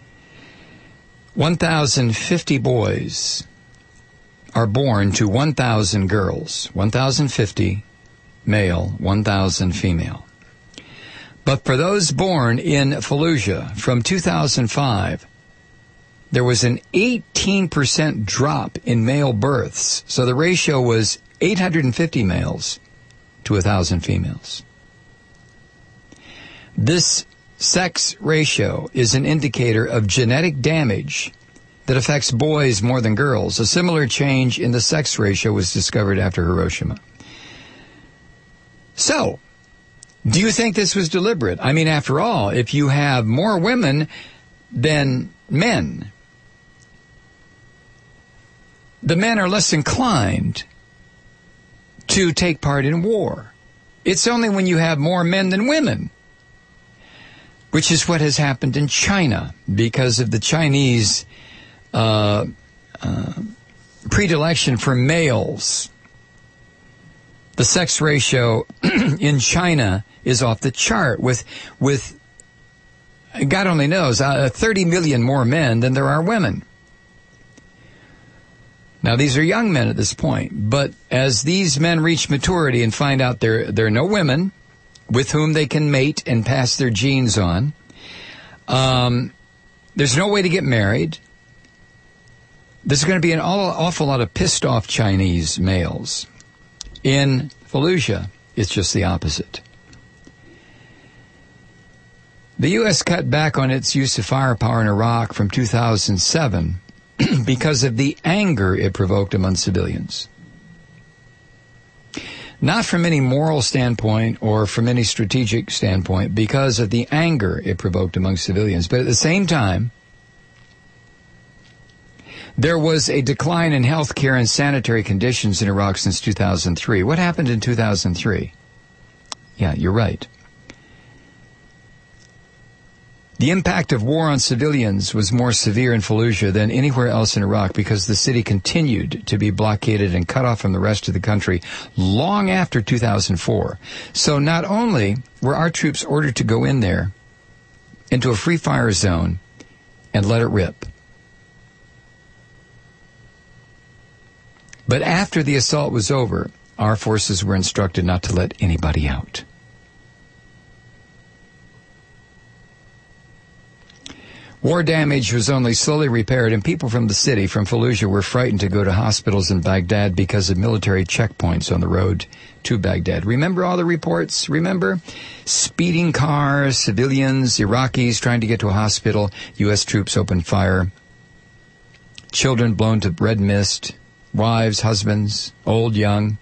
Speaker 1: 1,050 boys are born to 1,000 girls, 1,050 male, 1,000 female. But for those born in Fallujah from 2005, there was an 18% drop in male births. So the ratio was 850 males to 1,000 females. This sex ratio is an indicator of genetic damage that affects boys more than girls. A similar change in the sex ratio was discovered after Hiroshima. So, do you think this was deliberate? I mean, after all, if you have more women than men, the men are less inclined to take part in war. It's only when you have more men than women, which is what has happened in China because of the Chinese predilection for males. The sex ratio in China is off the chart with God only knows, 30 million more men than there are women. Now, these are young men at this point, but as these men reach maturity and find out there are no women with whom they can mate and pass their genes on, there's no way to get married. There's going to be an awful lot of pissed off Chinese males. In Fallujah, it's just the opposite. The U.S. cut back on its use of firepower in Iraq from 2007 because of the anger it provoked among civilians. Not from any moral standpoint or from any strategic standpoint, because of the anger it provoked among civilians. But at the same time, there was a decline in health care and sanitary conditions in Iraq since 2003. What happened in 2003? Yeah, you're right. The impact of war on civilians was more severe in Fallujah than anywhere else in Iraq because the city continued to be blockaded and cut off from the rest of the country long after 2004. So not only were our troops ordered to go in there into a free fire zone and let it rip, but after the assault was over, our forces were instructed not to let anybody out. War damage was only slowly repaired, and people from the city, from Fallujah, were frightened to go to hospitals in Baghdad because of military checkpoints on the road to Baghdad. Remember all the reports? Remember? Speeding cars, civilians, Iraqis trying to get to a hospital, U.S. troops opened fire, children blown to red mist, wives, husbands, old, young.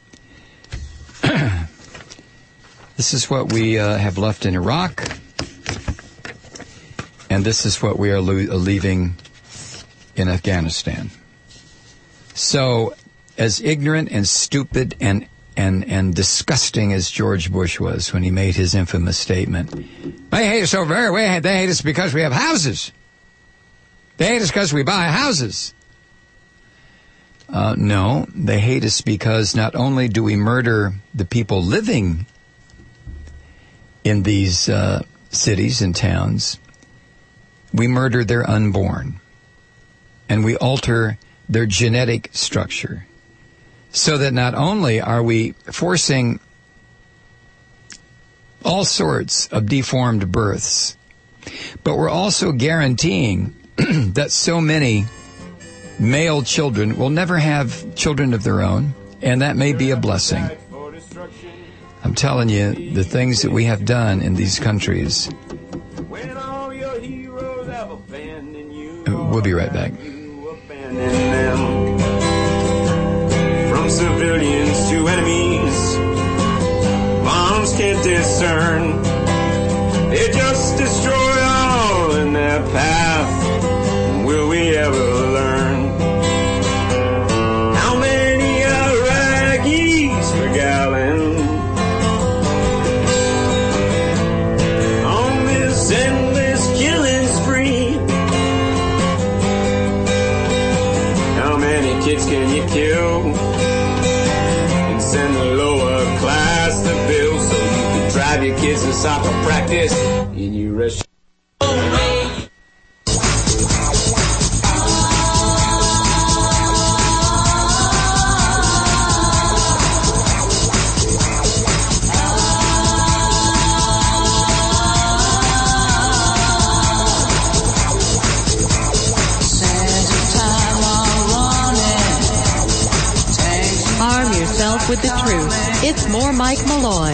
Speaker 1: This is what we have left in Iraq. And this is what we are leaving in Afghanistan. So, as ignorant and stupid and disgusting as George Bush was when he made his infamous statement, they hate us over there. They hate us because we have houses. They hate us because we buy houses. No, they hate us because not only do we murder the people living in these cities and towns, we murder their unborn, and we alter their genetic structure so that not only are we forcing all sorts of deformed births, but we're also guaranteeing that so many male children will never have children of their own, and that may be a blessing. I'm telling you, the things that we have done in these countries. We'll be right back.
Speaker 4: From civilians to enemies, bombs can't discern. They just destroy all in their path. Will we ever learn? How many Iraqis per gallon on this endless killing spree? How many kids can you kill and send the lower class to bill so you can drive your kids to soccer practice in your restaurant?
Speaker 2: With the truth. It's more Mike Malloy.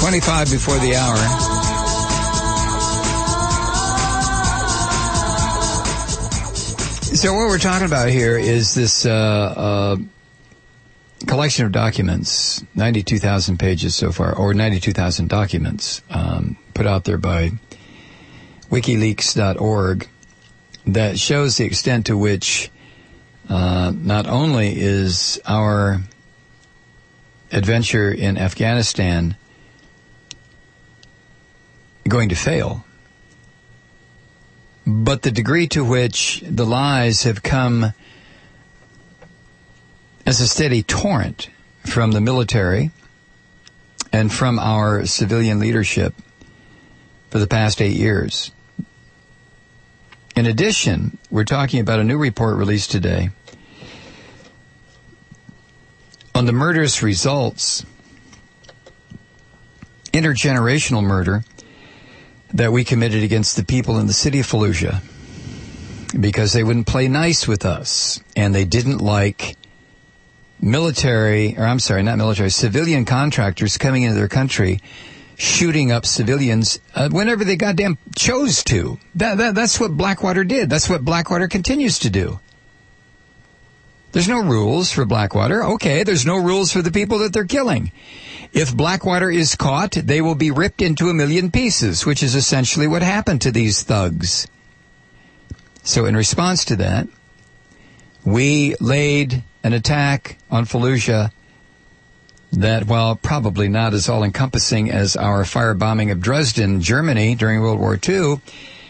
Speaker 1: 25 before the hour. So what we're talking about here is this collection of documents, 92,000 pages so far, or 92,000 documents put out there by WikiLeaks.org that shows the extent to which not only is our adventure in Afghanistan going to fail, but the degree to which the lies have come as a steady torrent from the military and from our civilian leadership for the past 8 years. In addition, we're talking about a new report released today on the murderous results, intergenerational murder, that we committed against the people in the city of Fallujah because they wouldn't play nice with us and they didn't like civilian contractors coming into their country shooting up civilians whenever they goddamn chose to. That's what Blackwater did. That's what Blackwater continues to do. There's no rules for Blackwater. Okay, there's no rules for the people that they're killing. If Blackwater is caught, they will be ripped into a million pieces, which is essentially what happened to these thugs. So in response to that, we laid an attack on Fallujah that, while probably not as all-encompassing as our firebombing of Dresden, Germany during World War II,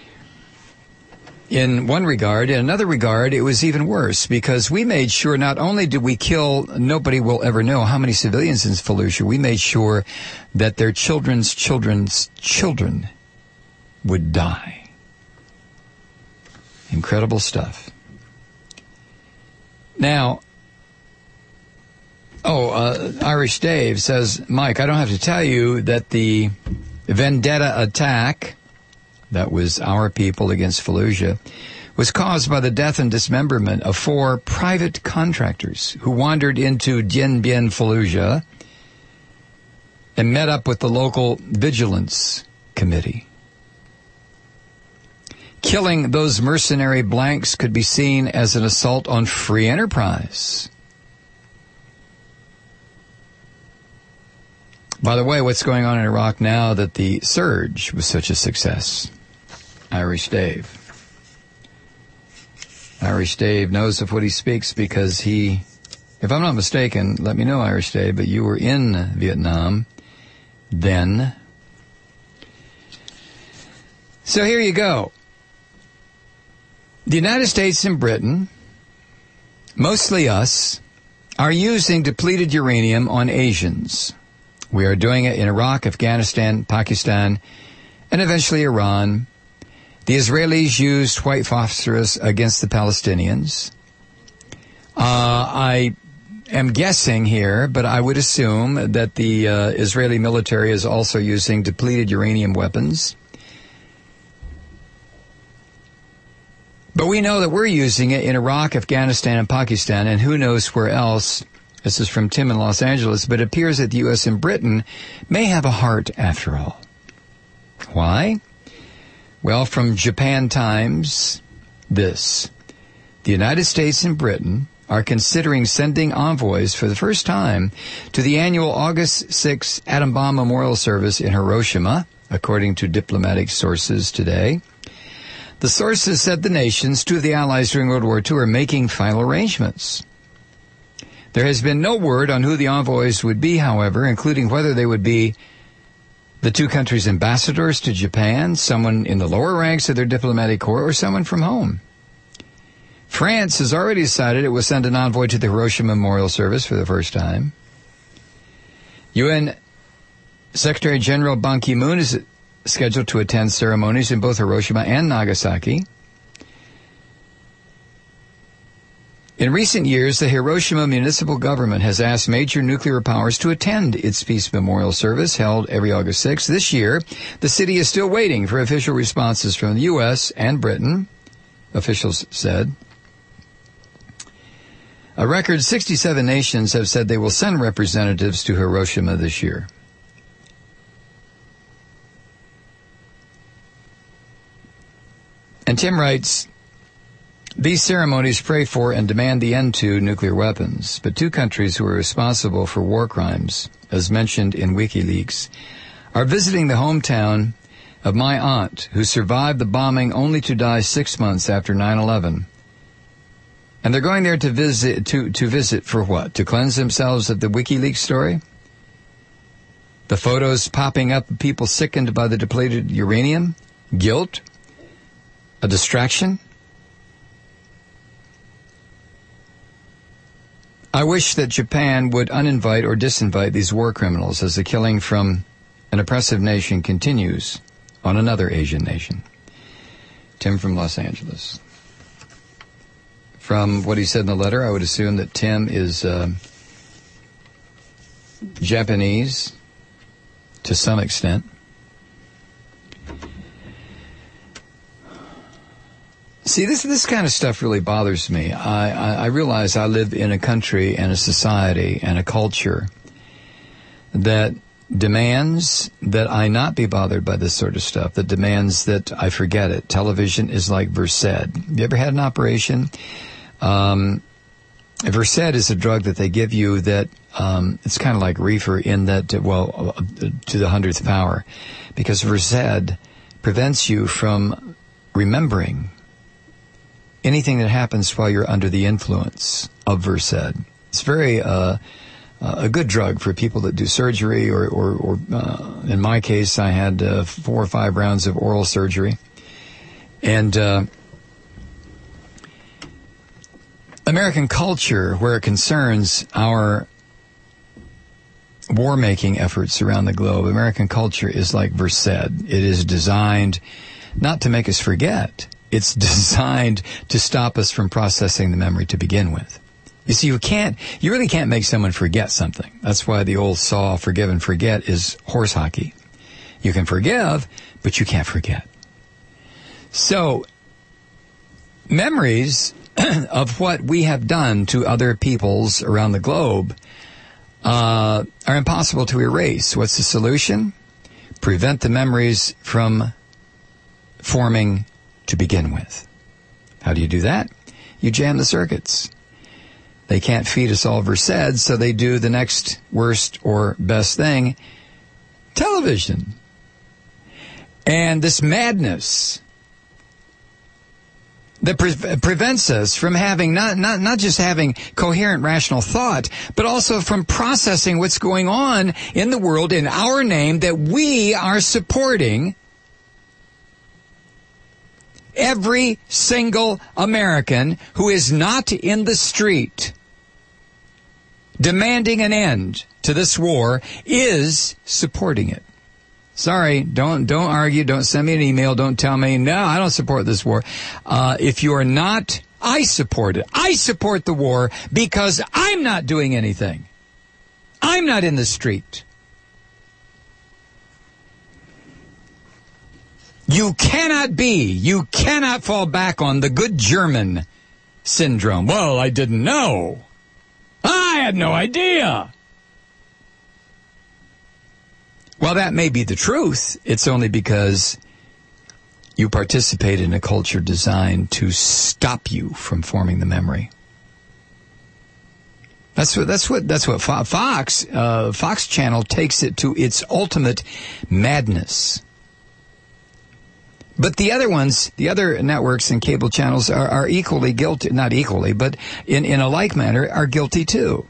Speaker 1: in one regard, in another regard, it was even worse because we made sure not only did we kill, nobody will ever know how many civilians in Fallujah, we made sure that their children's children's children would die. Incredible stuff. Now, Irish Dave says, Mike, I don't have to tell you that the vendetta attack, that was our people against Fallujah, was caused by the death and dismemberment of 4 private contractors who wandered into Dien Bien Fallujah and met up with the local vigilance committee. Killing those mercenary blanks could be seen as an assault on free enterprise. By the way, what's going on in Iraq now that the surge was such a success? Irish Dave. Irish Dave knows of what he speaks because he, if I'm not mistaken, let me know, Irish Dave, but you were in Vietnam then. So here you go. The United States and Britain, mostly us, are using depleted uranium on Asians. We are doing it in Iraq, Afghanistan, Pakistan, and eventually Iran. The Israelis used white phosphorus against the Palestinians. I am guessing here, but I would assume that the Israeli military is also using depleted uranium weapons. But we know that we're using it in Iraq, Afghanistan, and Pakistan, and who knows where else. This is from Tim in Los Angeles, but it appears that the U.S. and Britain may have a heart after all. Why? Well, from Japan Times, this. The United States and Britain are considering sending envoys for the first time to the annual August 6 atom bomb memorial service in Hiroshima, according to diplomatic sources today. The sources said the nations, 2 of the allies during World War II, are making final arrangements. There has been no word on who the envoys would be, however, including whether they would be the 2 countries' ambassadors to Japan, someone in the lower ranks of their diplomatic corps, or someone from home. France has already decided it will send an envoy to the Hiroshima Memorial Service for the first time. UN Secretary General Ban Ki-moon is scheduled to attend ceremonies in both Hiroshima and Nagasaki. In recent years, the Hiroshima municipal government has asked major nuclear powers to attend its peace memorial service held every August 6th. This year, the city is still waiting for official responses from the U.S. and Britain, officials said. A record 67 nations have said they will send representatives to Hiroshima this year. And Tim writes, these ceremonies pray for and demand the end to nuclear weapons, but two countries who are responsible for war crimes, as mentioned in WikiLeaks, are visiting the hometown of my aunt, who survived the bombing only to die 6 months after 9/11. And they're going there to visit for what? To cleanse themselves of the WikiLeaks story? The photos popping up of people sickened by the depleted uranium? Guilt? A distraction? I wish that Japan would uninvite or disinvite these war criminals as the killing from an oppressive nation continues on another Asian nation. Tim from Los Angeles. From what he said in the letter, I would assume that Tim is Japanese to some extent. See, this kind of stuff really bothers me. I realize I live in a country and a society and a culture that demands that I not be bothered by this sort of stuff, that demands that I forget it. Television is like Versed. You ever had an operation? Versed is a drug that they give you that it's kind of like reefer in that, to the 100th power, because Versed prevents you from remembering anything that happens while you're under the influence of Versed. It's very a good drug for people that do surgery, or in my case, I had 4 or 5 rounds of oral surgery. And American culture, where it concerns our war-making efforts around the globe, American culture is like Versed. It is designed not to make us forget. It's designed to stop us from processing the memory to begin with. You see, you really can't make someone forget something. That's why the old saw, forgive and forget, is horse hockey. You can forgive, but you can't forget. So, memories of what we have done to other peoples around the globe are impossible to erase. What's the solution? Prevent the memories from forming to begin with. How do you do that? You jam the circuits. They can't feed us all Versed, so they do the next worst or best thing, television. And this madness that prevents us from having, not just having coherent rational thought, but also from processing what's going on in the world in our name that we are supporting. Every single American who is not in the street demanding an end to this war is supporting it. Sorry, don't argue, don't send me an email, don't tell me, no, I don't support this war. If you are not, I support it. I support the war because I'm not doing anything. I'm not in the street. You cannot fall back on the good German syndrome. Well, I didn't know. I had no idea. Well, that may be the truth. It's only because you participate in a culture designed to stop you from forming the memory. That's what Fox Channel takes it to its ultimate madness. But the other ones, the other networks and cable channels are equally guilty, not equally, but in a like manner, are guilty too.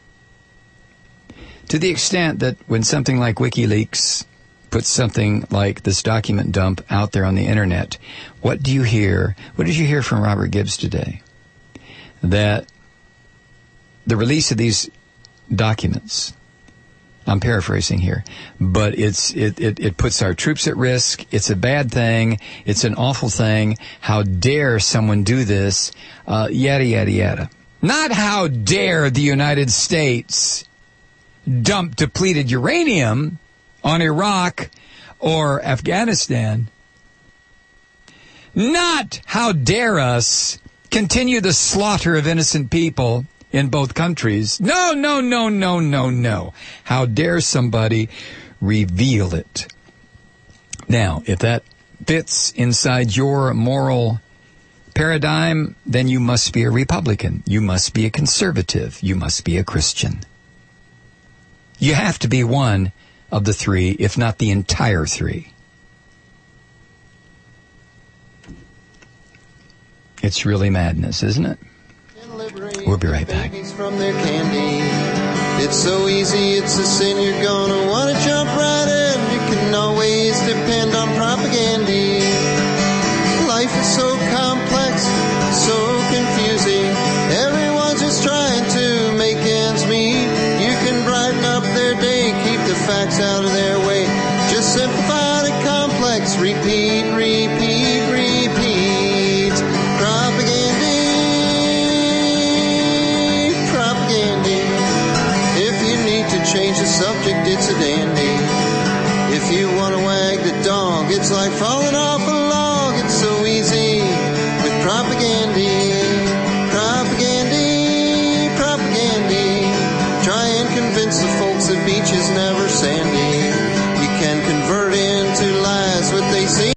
Speaker 1: To the extent that when something like WikiLeaks puts something like this document dump out there on the internet, what do you hear? What did you hear from Robert Gibbs today? That the release of these documents, I'm paraphrasing here, but it puts our troops at risk. It's a bad thing. It's an awful thing. How dare someone do this? Yada, yada, yada. Not how dare the United States dump depleted uranium on Iraq or Afghanistan. Not how dare us continue the slaughter of innocent people in both countries. No, no, no, no, no, no. How dare somebody reveal it? Now, if that fits inside your moral paradigm, then you must be a Republican. You must be a conservative. You must be a Christian. You have to be one of the three, if not the entire three. It's really madness, isn't it? We'll be right back.
Speaker 5: From their candy. It's so easy, it's a sin, you're gonna want to jump right in. You can always depend on propaganda. Life is so complex, so confusing. Everyone's just trying to make ends meet. You can brighten up their day, keep the facts out of their way. Just simplify the complex, repeat, repeat, repeat. Propaganda. Change the subject, it's a dandy. If you want to wag the dog, it's like falling off a log. It's so easy with propaganda. Propaganda, propaganda. Try and convince the folks the beach is never sandy. You can convert into lies what they see.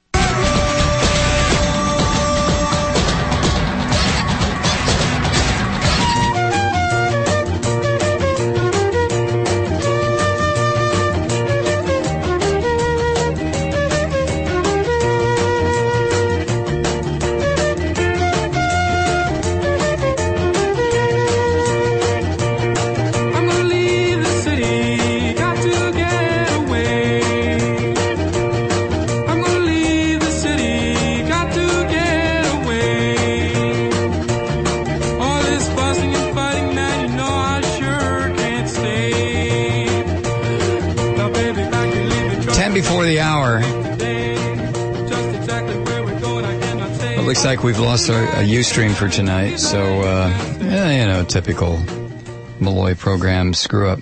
Speaker 1: Looks like we've lost our Ustream for tonight, so, typical Malloy program screw-up.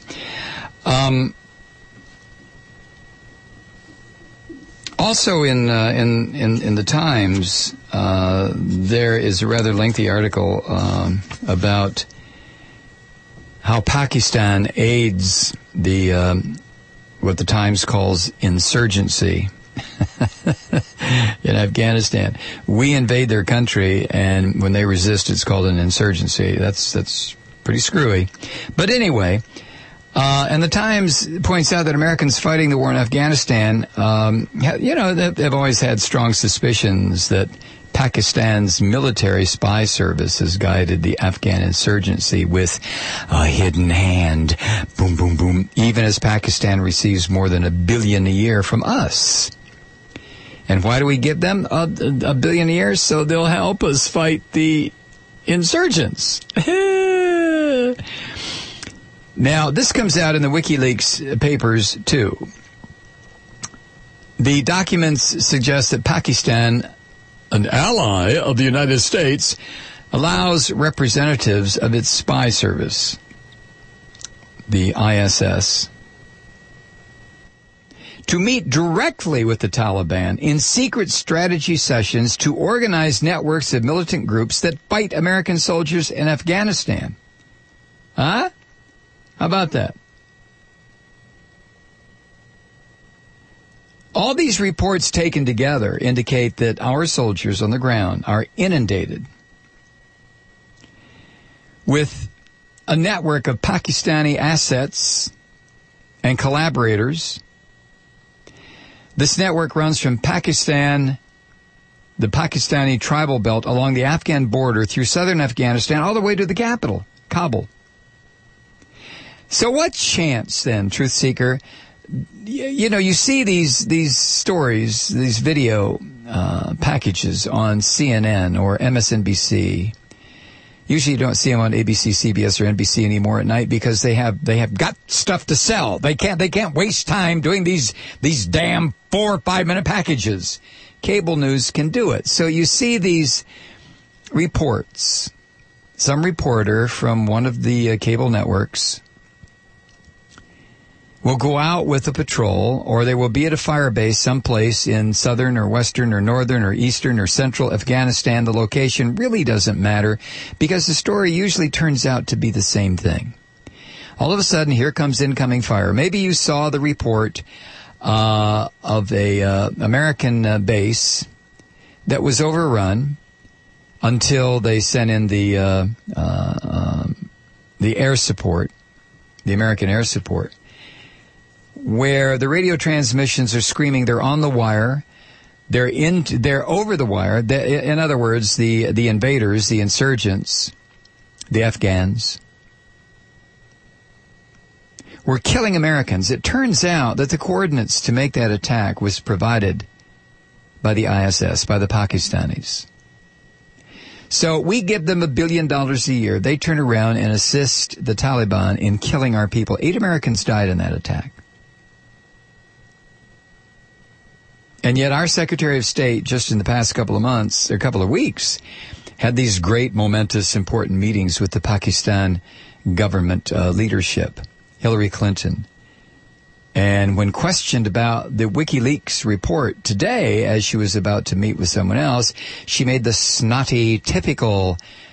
Speaker 1: Also in the Times, there is a rather lengthy article about how Pakistan aids the what the Times calls insurgency in Afghanistan. We invade their country, and when they resist, it's called an insurgency. That's pretty screwy. But anyway, and the Times points out that Americans fighting the war in Afghanistan, they've always had strong suspicions that Pakistan's military spy service has guided the Afghan insurgency with a hidden hand. Boom, boom, boom. Even as Pakistan receives more than $1 billion a year from us. And why do we give them a $1 billion a year? So they'll help us fight the insurgents. Now, this comes out in the WikiLeaks papers, too. The documents suggest that Pakistan, an ally of the United States, allows representatives of its spy service, the ISS, to meet directly with the Taliban in secret strategy sessions to organize networks of militant groups that fight American soldiers in Afghanistan. Huh? How about that? All these reports taken together indicate that our soldiers on the ground are inundated with a network of Pakistani assets and collaborators. This network runs from Pakistan, the Pakistani tribal belt along the Afghan border through southern Afghanistan all the way to the capital, Kabul. So what chance then, Truth Seeker? You see these stories, these video packages on CNN or MSNBC. Usually you don't see them on ABC, CBS, or NBC anymore at night because they have got stuff to sell. They can't waste time doing these damn 4 or 5 minute packages. Cable news can do it. So you see these reports. Some reporter from one of the cable networks will go out with a patrol, or they will be at a fire base someplace in southern or western or northern or eastern or central Afghanistan. The location really doesn't matter because the story usually turns out to be the same thing. All of a sudden, here comes incoming fire. Maybe you saw the report of a American base that was overrun until they sent in the air support, the American air support, where the radio transmissions are screaming they're on the wire, they're over the wire. In other words, the invaders, the insurgents, the Afghans, were killing Americans. It turns out that the coordinates to make that attack was provided by the ISS, by the Pakistanis. So we give them $1 billion a year. They turn around and assist the Taliban in killing our people. 8 Americans died in that attack. And yet our Secretary of State, just in the past couple of months, or couple of weeks, had these great, momentous, important meetings with the Pakistan government leadership, Hillary Clinton. And when questioned about the WikiLeaks report today, as she was about to meet with someone else, she made the snotty, typical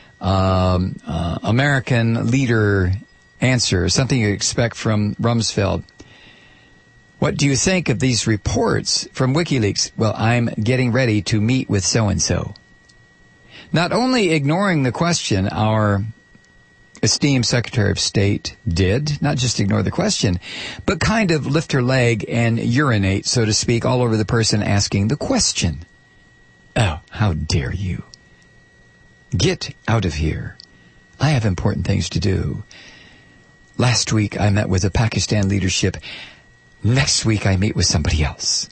Speaker 1: American leader answer, something you expect from Rumsfeld. What do you think of these reports from WikiLeaks? Well, I'm getting ready to meet with so-and-so. Not only ignoring the question, our esteemed Secretary of State did, not just ignore the question, but kind of lift her leg and urinate, so to speak, all over the person asking the question. Oh, how dare you? Get out of here. I have important things to do. Last week I met with the Pakistan leadership. Next week I meet with somebody else.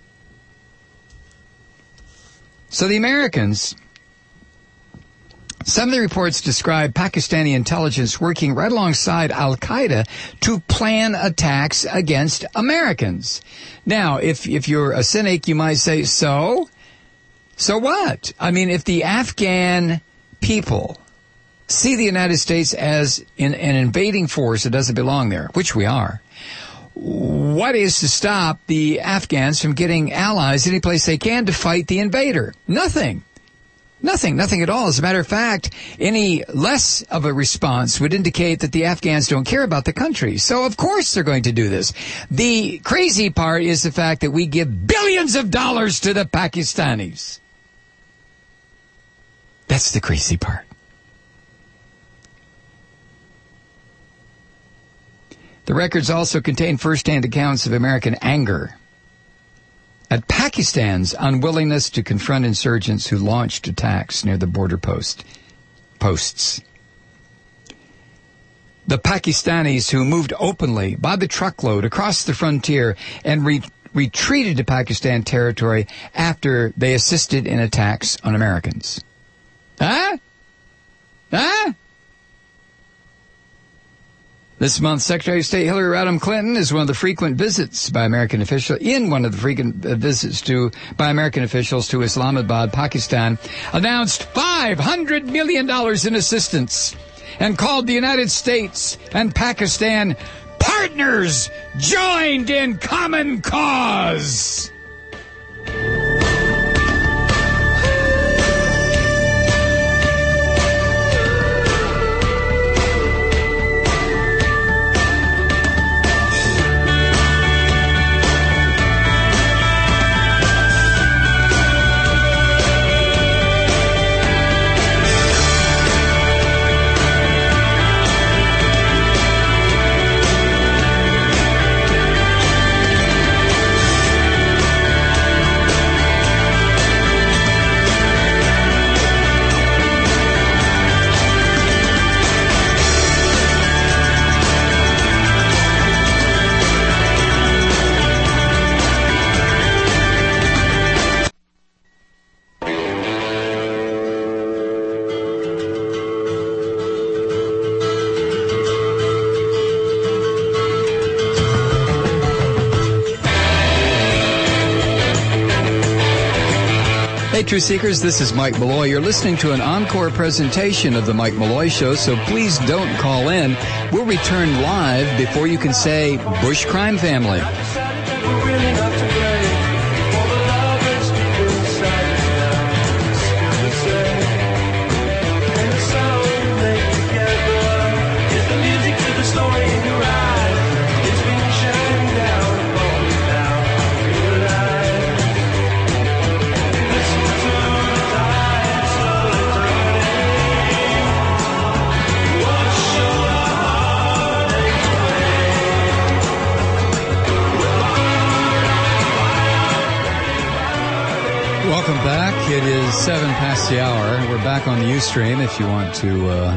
Speaker 1: So the Americans, some of the reports describe Pakistani intelligence working right alongside Al-Qaeda to plan attacks against Americans. Now, if you're a cynic, you might say, so what? I mean, if the Afghan people see the United States as an invading force that doesn't belong there, which we are, what is to stop the Afghans from getting allies any place they can to fight the invader? Nothing at all. As a matter of fact, any less of a response would indicate that the Afghans don't care about the country. So, of course, they're going to do this. The crazy part is the fact that we give billions of dollars to the Pakistanis. That's the crazy part. The records also contain first-hand accounts of American anger at Pakistan's unwillingness to confront insurgents who launched attacks near the border posts. The Pakistanis who moved openly by the truckload across the frontier and retreated to Pakistan territory after they assisted in attacks on Americans. Huh? This month, Secretary of State Hillary Rodham Clinton is one of the frequent visits by American officials by American officials to Islamabad, Pakistan, announced $500 million in assistance and called the United States and Pakistan partners joined in common cause. Hey, Truth Seekers, this is Mike Malloy. You're listening to an encore presentation of The Mike Malloy Show, so please don't call in. We'll return live before you can say Bush Crime Family. welcome back. It is 7 past the hour. We're back on the Ustream if you want to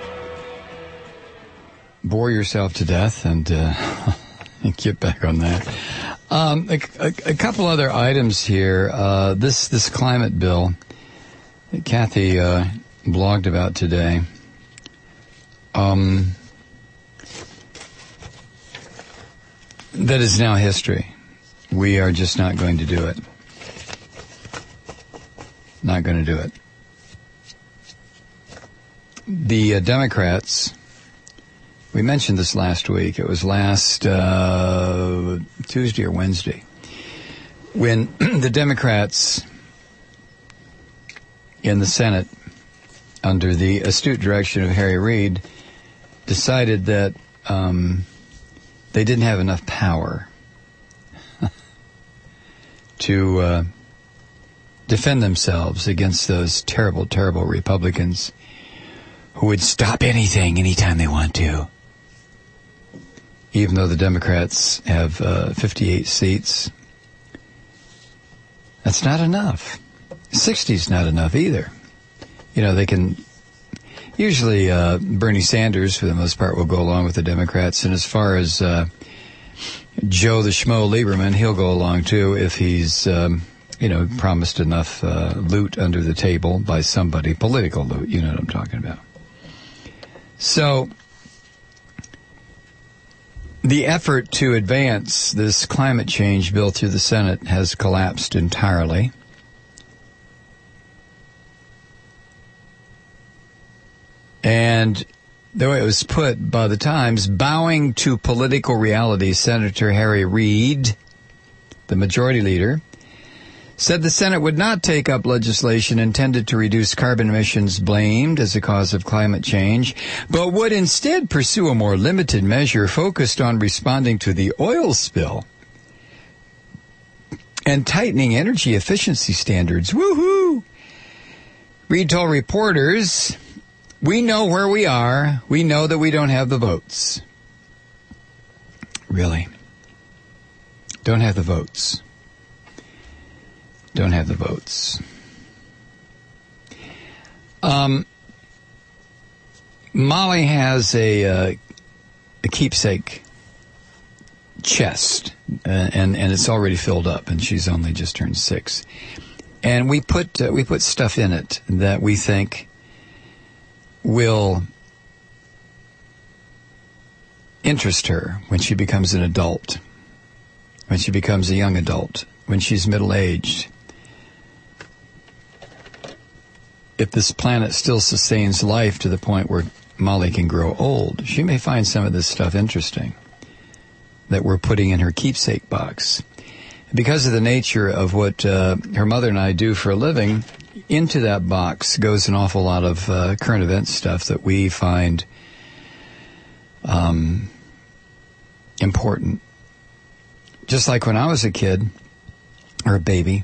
Speaker 1: bore yourself to death and get back on that. A couple other items here. This climate bill that Kathy blogged about today. That is now history. We are just not going to do it. Not going to do it. The Democrats, we mentioned this last week. It was last Tuesday or Wednesday when the Democrats in the Senate, under the astute direction of Harry Reid, decided that they didn't have enough power to defend themselves against those terrible, terrible Republicans who would stop anything anytime they want to. Even though the Democrats have 58 seats, that's not enough. 60 is not enough either. You know, they can... Usually Bernie Sanders, for the most part, will go along with the Democrats. And as far as Joe the Schmo Lieberman, he'll go along too if he's... promised enough loot under the table by somebody, political loot, you know what I'm talking about. So, the effort to advance this climate change bill through the Senate has collapsed entirely. And the way it was put by the Times, bowing to political reality, Senator Harry Reid, the majority leader, said the Senate would not take up legislation intended to reduce carbon emissions blamed as a cause of climate change, but would instead pursue a more limited measure focused on responding to the oil spill and tightening energy efficiency standards. Woohoo! Reid told reporters, "We know where we are. We know that we don't have the votes." Really? Don't have the votes. Don't have the votes. Molly has a keepsake chest, and it's already filled up, and she's only just turned 6. And we put stuff in it that we think will interest her when she becomes an adult, when she becomes a young adult, when she's middle-aged. If this planet still sustains life to the point where Molly can grow old, she may find some of this stuff interesting that we're putting in her keepsake box. Because of the nature of what her mother and I do for a living, into that box goes an awful lot of current event stuff that we find important. Just like when I was a kid, or a baby,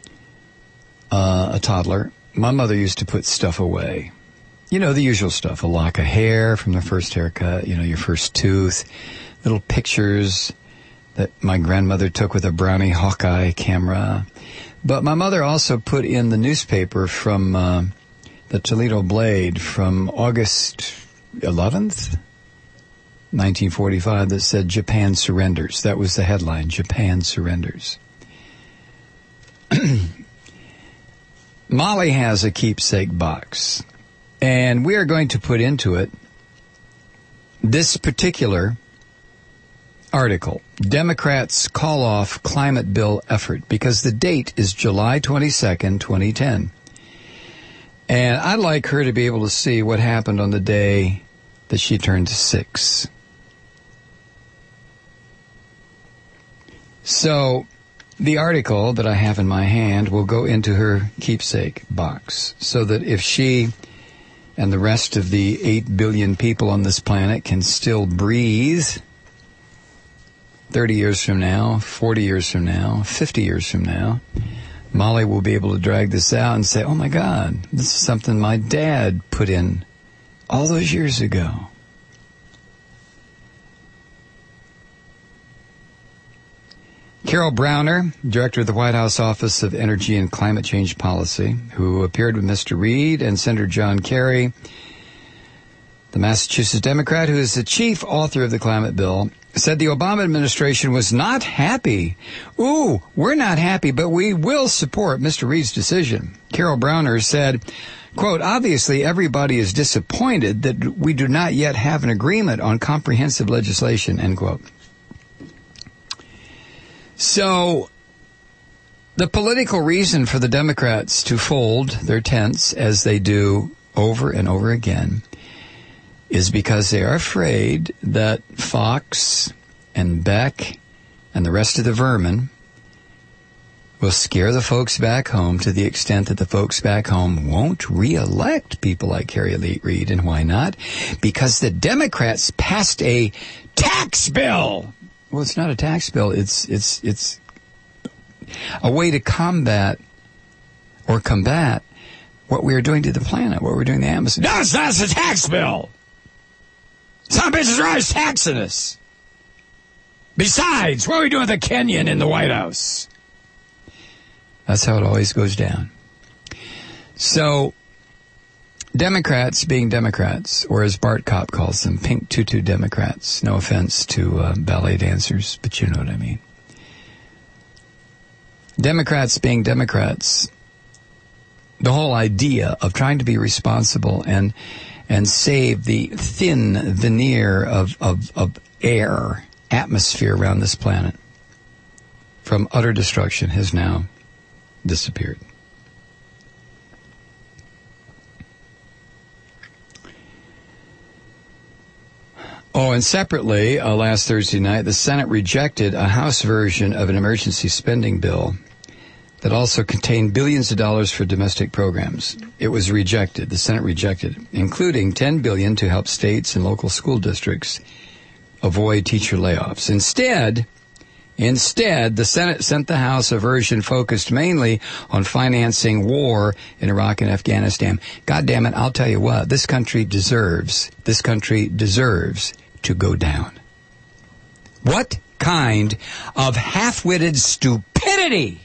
Speaker 1: a toddler, my mother used to put stuff away. You know, the usual stuff, a lock of hair from the first haircut, your first tooth, little pictures that my grandmother took with a Brownie Hawkeye camera. But my mother also put in the newspaper from the Toledo Blade from August 11th, 1945, that said Japan surrenders. That was the headline, Japan surrenders. Molly has a keepsake box, and we are going to put into it this particular article, Democrats Call Off Climate Bill Effort, because the date is July 22nd, 2010. And I'd like her to be able to see what happened on the day that she turned 6. So the article that I have in my hand will go into her keepsake box so that if she and the rest of the 8 billion people on this planet can still breathe 30 years from now, 40 years from now, 50 years from now, Molly will be able to drag this out and say, oh my God, this is something my dad put in all those years ago. Carol Browner, director of the White House Office of Energy and Climate Change Policy, who appeared with Mr. Reid and Senator John Kerry, the Massachusetts Democrat, who is the chief author of the climate bill, said the Obama administration was not happy. Ooh, we're not happy, but we will support Mr. Reid's decision. Carol Browner said, quote, obviously everybody is disappointed that we do not yet have an agreement on comprehensive legislation, end quote. So, the political reason for the Democrats to fold their tents, as they do over and over again, is because they are afraid that Fox and Beck and the rest of the vermin will scare the folks back home to the extent that the folks back home won't re-elect people like Harry Reid. And why not? Because the Democrats passed a tax bill. Well, it's not a tax bill. It's a way to combat what we are doing to the planet, what we're doing to the atmosphere. No, it's not. It's a tax bill. Some bitches are always taxing us. Besides, what are we doing with the Kenyan in the White House? That's how it always goes down. So, Democrats being Democrats, or as Bart Kopp calls them, pink tutu Democrats. No offense to ballet dancers, but you know what I mean. Democrats being Democrats, the whole idea of trying to be responsible and save the thin veneer of air, atmosphere around this planet from utter destruction has now disappeared. Oh, and separately, last Thursday night, the Senate rejected a House version of an emergency spending bill that also contained billions of dollars for domestic programs. It was rejected. The Senate rejected, including $10 billion to help states and local school districts avoid teacher layoffs. Instead, the Senate sent the House a version focused mainly on financing war in Iraq and Afghanistan. God damn it, I'll tell you what, this country deserves to go down. What kind of half-witted stupidity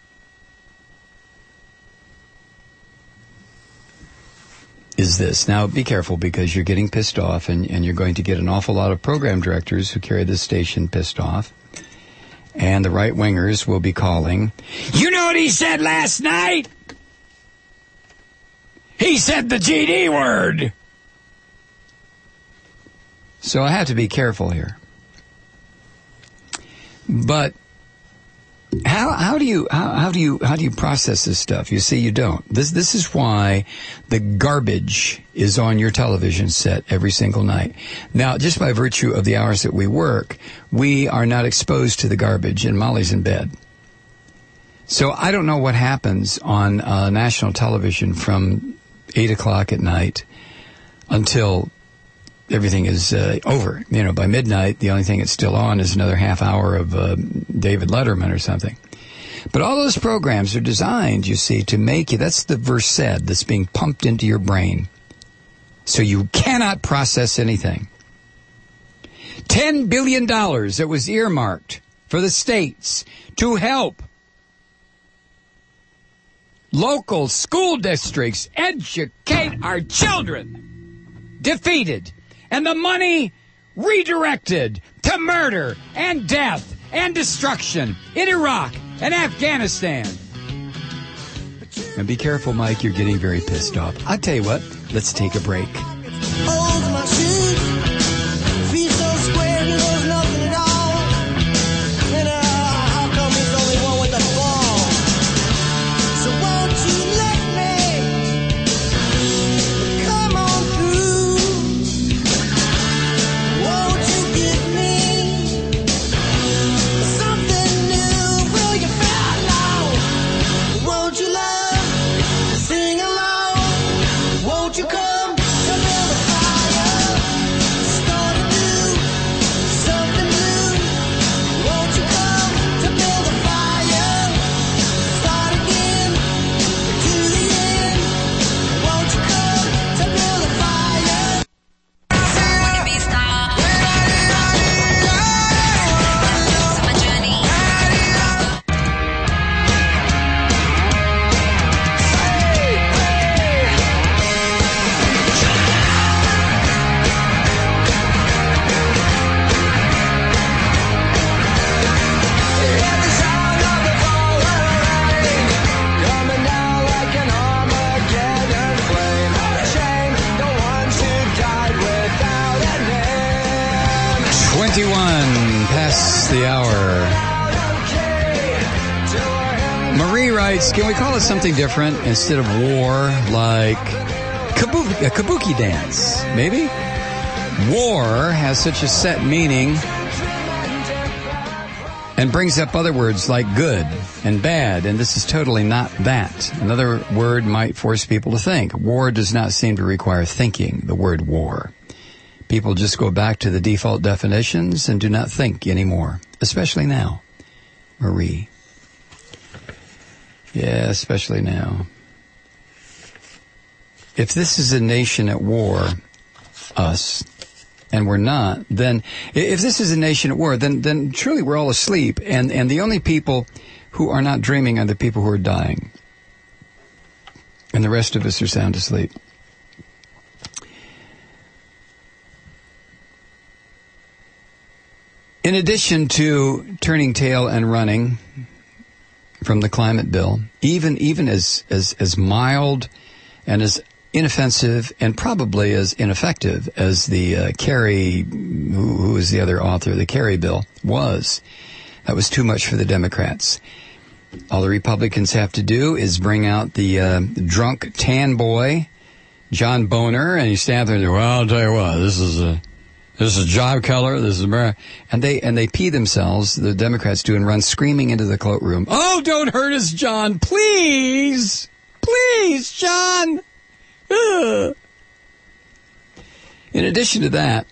Speaker 1: is this? Now, be careful, because you're getting pissed off, and you're going to get an awful lot of program directors who carry this station pissed off. And the right-wingers will be calling, you know what he said last night? He said the GD word. So I have to be careful here. But how do you process this stuff? You see, you don't. This is why the garbage is on your television set every single night. Now, just by virtue of the hours that we work, we are not exposed to the garbage, and Molly's in bed. So I don't know what happens on national television from 8 o'clock at night until everything is over. You know, by midnight, the only thing that's still on is another half hour of David Letterman or something. But all those programs are designed, you see, to make you, that's the Versed that's being pumped into your brain. So you cannot process anything. $10 billion that was earmarked for the states to help local school districts educate our children. Defeated. And the money redirected to murder and death and destruction in Iraq and Afghanistan. And be careful, Mike, you're getting very pissed off. I'll tell you what, let's take a break.
Speaker 6: Won't you come to me?
Speaker 1: past the hour. Marie writes, can we call it something different instead of war, like a kabuki dance, maybe? War has such a set meaning and brings up other words like good and bad, and this is totally not that. Another word might force people to think. War does not seem to require thinking, the word war. People just go back to the default definitions and do not think anymore, especially now. Marie. Yeah, especially now. If this is a nation at war, us, and we're not, then if this is a nation at war, then truly we're all asleep, and the only people who are not dreaming are the people who are dying. And the rest of us are sound asleep. In addition to turning tail and running from the climate bill, even as mild and as inoffensive and probably as ineffective as the Kerry, who is the other author, the Kerry bill was, that was too much for the Democrats. All the Republicans have to do is bring out the drunk tan boy, John Boehner, and he stands there and says, well, I'll tell you what, this is job killer, this is America. And they pee themselves, the Democrats do, and run screaming into the cloakroom. Oh, don't hurt us, John, please! Please, John! Ugh. In addition to that,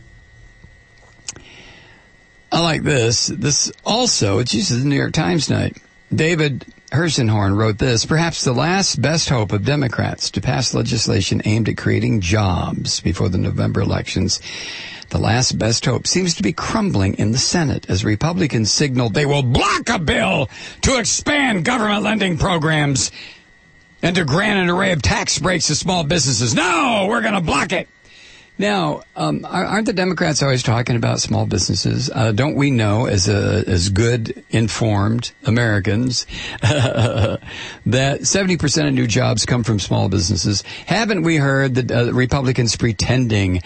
Speaker 1: I like this. This also, it's used in the New York Times tonight. David Herzenhorn wrote this, perhaps the last best hope of Democrats to pass legislation aimed at creating jobs before the November elections. The last best hope seems to be crumbling in the Senate as Republicans signal they will block a bill to expand government lending programs and to grant an array of tax breaks to small businesses. No, we're going to block it. Now, aren't the Democrats always talking about small businesses? Don't we know, as good, informed Americans, that 70% of new jobs come from small businesses? Haven't we heard that Republicans pretending,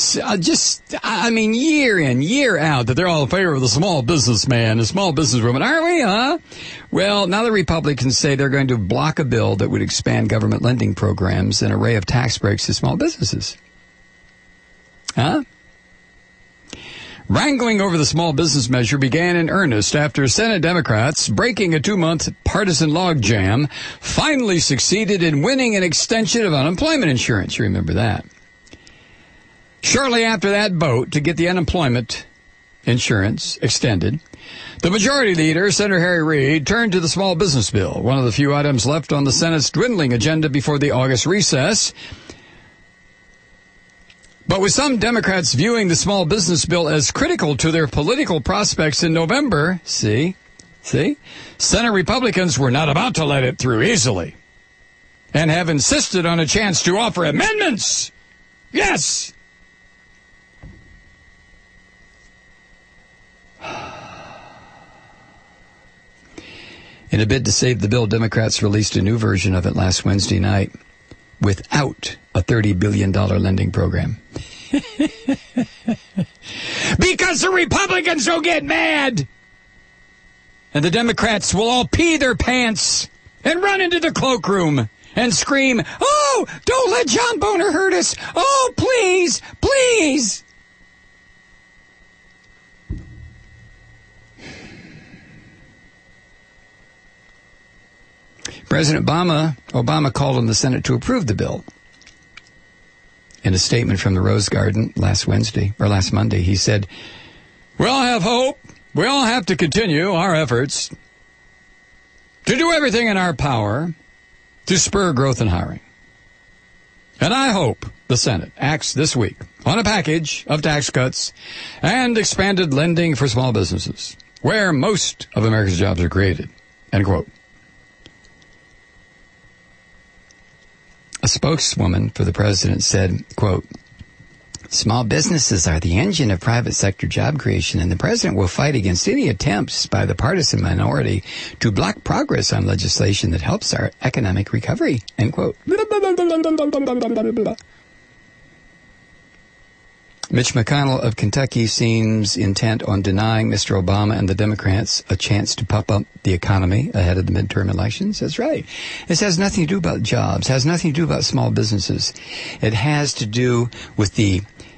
Speaker 1: year in, year out, that they're all in favor of the small businessman, the small businesswoman? Aren't we, huh? Well, now the Republicans say they're going to block a bill that would expand government lending programs and an array of tax breaks to small businesses. Huh? Wrangling over the small business measure began in earnest after Senate Democrats, breaking a 2-month partisan logjam, finally succeeded in winning an extension of unemployment insurance. You remember that. Shortly after that vote to get the unemployment insurance extended, the majority leader, Senator Harry Reid, turned to the small business bill, one of the few items left on the Senate's dwindling agenda before the August recess. But with some Democrats viewing the small business bill as critical to their political prospects in November, see, Senate Republicans were not about to let it through easily and have insisted on a chance to offer amendments. Yes! In a bid to save the bill, Democrats released a new version of it last Wednesday night without a $30 billion lending program. Because the Republicans will get mad. And the Democrats will all pee their pants and run into the cloakroom and scream, oh, don't let John Boehner hurt us. Oh, please, please. President Obama called on the Senate to approve the bill. In a statement from the Rose Garden last Monday, he said, we all have hope. We all have to continue our efforts to do everything in our power to spur growth and hiring. And I hope the Senate acts this week on a package of tax cuts and expanded lending for small businesses, where most of America's jobs are created. End quote. A spokeswoman for the president said, quote, small businesses are the engine of private sector job creation, and the president will fight against any attempts by the partisan minority to block progress on legislation that helps our economic recovery, end quote. Mitch McConnell of Kentucky seems intent on denying Mr. Obama and the Democrats a chance to pump up the economy ahead of the midterm elections. That's right. This has nothing to do about jobs, has nothing to do about small businesses. It has to do with the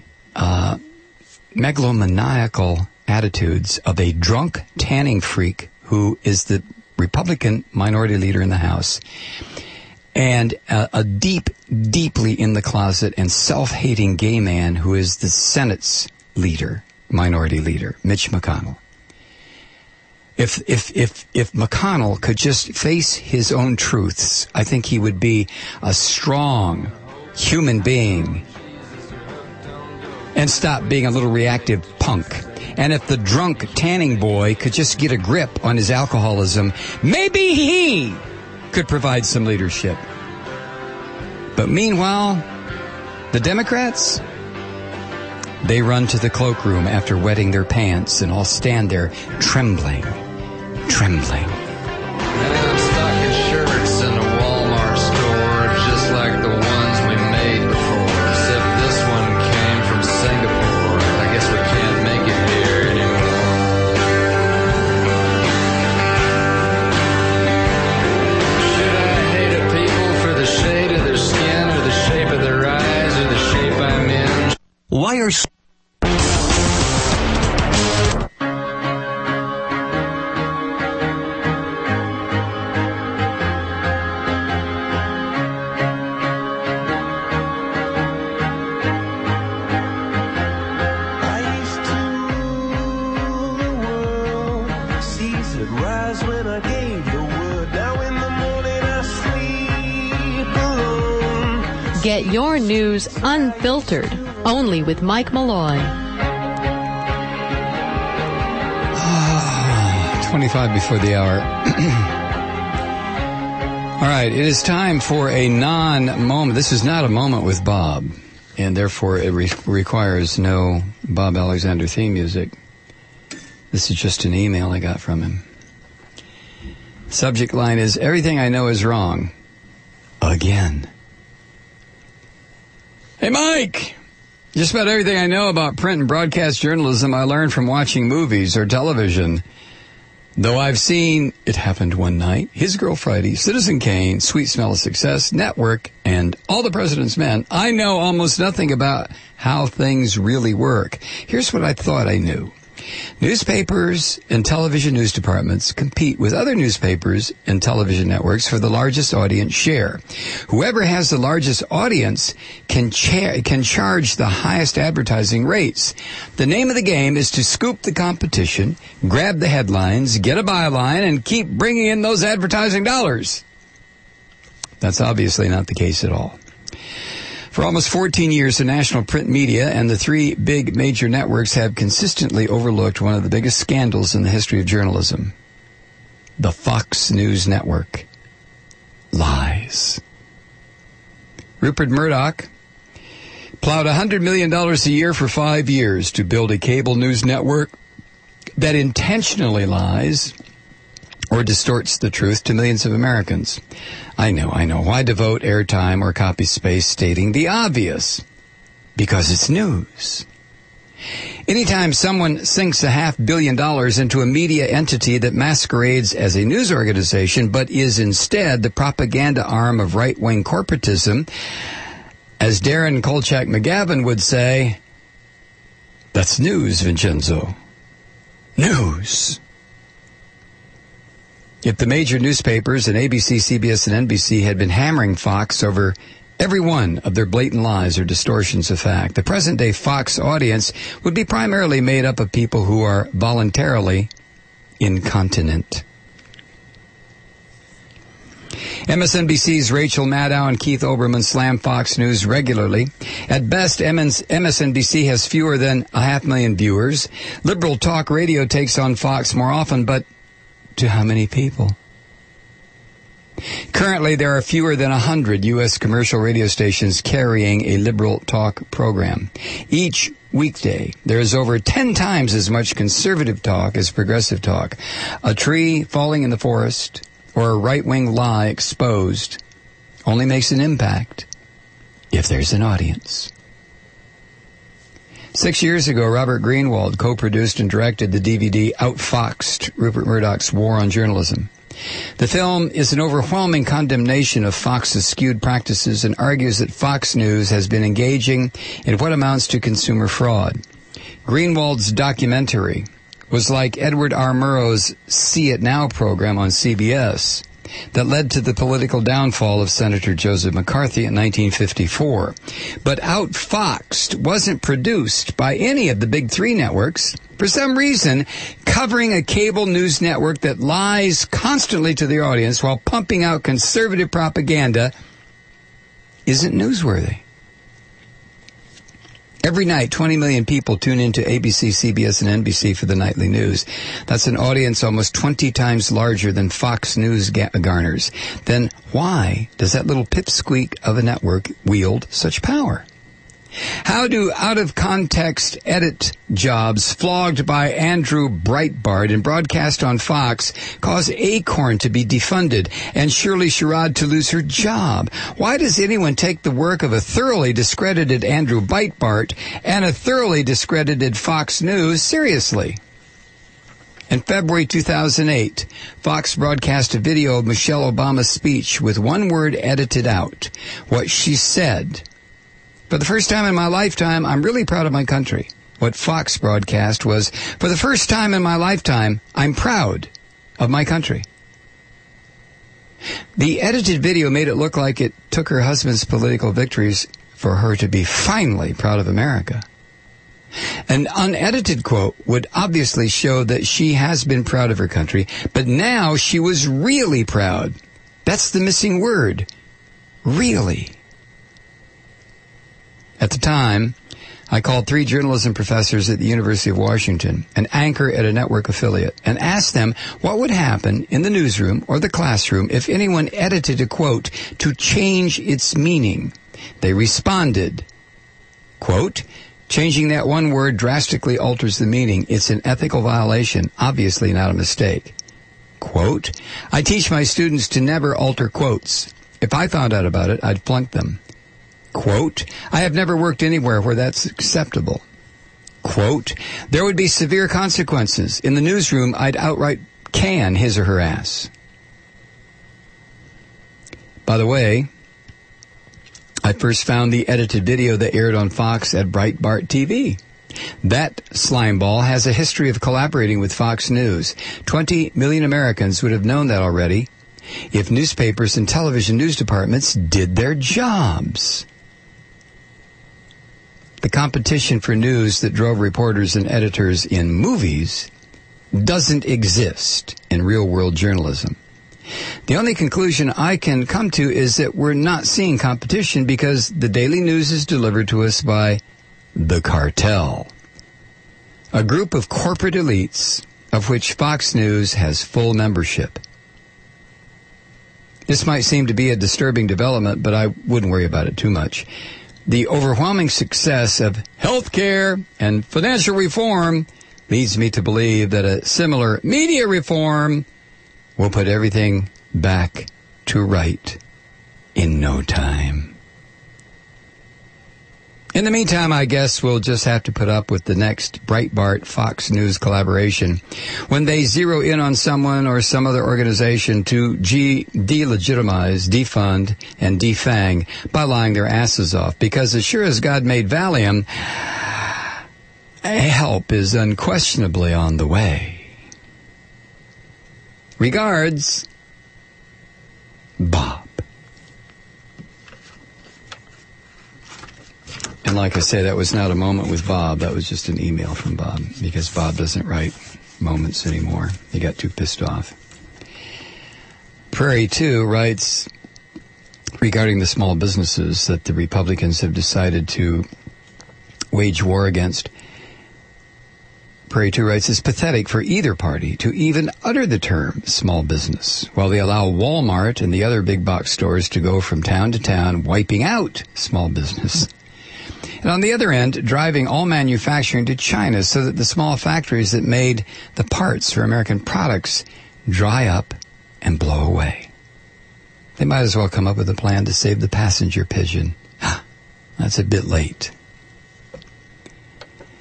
Speaker 1: megalomaniacal attitudes of a drunk tanning freak who is the Republican minority leader in the House, and a deeply in the closet and self-hating gay man who is the Senate's minority leader, Mitch McConnell. If McConnell could just face his own truths, I think he would be a strong human being and stop being a little reactive punk. And if the drunk tanning boy could just get a grip on his alcoholism, maybe he could provide some leadership. But meanwhile, the Democrats, they run to the cloakroom after wetting their pants and all stand there trembling.
Speaker 6: And I'm stocking shirts in a Walmart store just like the ones we made before. Except this one came from Singapore. I guess we can't make it here anymore. Should I hate a people for the shade of their skin or the shape of their eyes or the shape I'm in?
Speaker 3: Why are
Speaker 2: Get your news unfiltered, only with Mike Malloy.
Speaker 1: 25 before the hour. All right, it is time for a non-moment. This is not a moment with Bob, and therefore it requires no Bob Alexander theme music. This is just an email I got from him. Subject line is, everything I know is wrong. Again. Hey, Mike! Just about everything I know about print and broadcast journalism I learned from watching movies or television. Though I've seen It Happened One Night, His Girl Friday, Citizen Kane, Sweet Smell of Success, Network, and All the President's Men, I know almost nothing about how things really work. Here's what I thought I knew. Newspapers and television news departments compete with other newspapers and television networks for the largest audience share. Whoever has the largest audience can charge the highest advertising rates. The name of the game is to scoop the competition, grab the headlines, get a byline, and keep bringing in those advertising dollars. That's obviously not the case at all. For almost 14 years, the national print media and the three big major networks have consistently overlooked one of the biggest scandals in the history of journalism. The Fox News Network. Lies. Rupert Murdoch plowed $100 million a year for 5 years to build a cable news network that intentionally lies or distorts the truth to millions of Americans. I know. Why devote airtime or copy space stating the obvious? Because it's news. Anytime someone sinks $500 million into a media entity that masquerades as a news organization but is instead the propaganda arm of right-wing corporatism, as Darren Kolchak McGavin would say, that's news, Vincenzo. News. If the major newspapers and ABC, CBS, and NBC had been hammering Fox over every one of their blatant lies or distortions of fact, the present-day Fox audience would be primarily made up of people who are voluntarily incontinent. MSNBC's Rachel Maddow and Keith Olbermann slam Fox News regularly. At best, MSNBC has fewer than 500,000 viewers. Liberal talk radio takes on Fox more often, but to how many people? Currently, there are fewer than 100 U.S. commercial radio stations carrying a liberal talk program. Each weekday, there is over 10 times as much conservative talk as progressive talk. A tree falling in the forest or a right-wing lie exposed only makes an impact if there's an audience. 6 years ago, Robert Greenwald co-produced and directed the DVD Outfoxed, Rupert Murdoch's War on Journalism. The film is an overwhelming condemnation of Fox's skewed practices and argues that Fox News has been engaging in what amounts to consumer fraud. Greenwald's documentary was like Edward R. Murrow's See It Now program on CBS that led to the political downfall of Senator Joseph McCarthy in 1954. But Outfoxed wasn't produced by any of the big three networks. For some reason, covering a cable news network that lies constantly to the audience while pumping out conservative propaganda isn't newsworthy. Every night, 20 million people tune into ABC, CBS, and NBC for the nightly news. That's an audience almost 20 times larger than Fox News garners. Then why does that little pipsqueak of a network wield such power? How do out-of-context edit jobs flogged by Andrew Breitbart and broadcast on Fox cause Acorn to be defunded and Shirley Sherrod to lose her job? Why does anyone take the work of a thoroughly discredited Andrew Breitbart and a thoroughly discredited Fox News seriously? In February 2008, Fox broadcast a video of Michelle Obama's speech with one word edited out. What she said: "For the first time in my lifetime, I'm really proud of my country." What Fox broadcast was, "For the first time in my lifetime, I'm proud of my country." The edited video made it look like it took her husband's political victories for her to be finally proud of America. An unedited quote would obviously show that she has been proud of her country, but now she was really proud. That's the missing word. Really. At the time, I called 3 journalism professors at the University of Washington, an anchor at a network affiliate, and asked them what would happen in the newsroom or the classroom if anyone edited a quote to change its meaning. They responded, quote, "Changing that one word drastically alters the meaning. It's an ethical violation, obviously not a mistake." Quote, "I teach my students to never alter quotes. If I found out about it, I'd flunk them." Quote, "I have never worked anywhere where that's acceptable." Quote, "There would be severe consequences. In the newsroom, I'd outright can his or her ass." By the way, I first found the edited video that aired on Fox at Breitbart TV. That slimeball has a history of collaborating with Fox News. 20 million Americans would have known that already if newspapers and television news departments did their jobs. The competition for news that drove reporters and editors in movies doesn't exist in real-world journalism. The only conclusion I can come to is that we're not seeing competition because the daily news is delivered to us by the cartel, a group of corporate elites of which Fox News has full membership. This might seem to be a disturbing development, but I wouldn't worry about it too much. The overwhelming success of health care and financial reform leads me to believe that a similar media reform will put everything back to right in no time. In the meantime, I guess we'll just have to put up with the next Breitbart-Fox News collaboration when they zero in on someone or some other organization to delegitimize, defund, and defang by lying their asses off. Because as sure as God made Valium, help is unquestionably on the way. Regards, Bob. And like I say, that was not a moment with Bob. That was just an email from Bob, because Bob doesn't write moments anymore. He got too pissed off. Prairie 2 writes regarding the small businesses that the Republicans have decided to wage war against. Prairie 2 writes, "It's pathetic for either party to even utter the term small business, while they allow Walmart and the other big box stores to go from town to town, wiping out small business. And on the other end, driving all manufacturing to China so that the small factories that made the parts for American products dry up and blow away. They might as well come up with a plan to save the passenger pigeon. That's a bit late."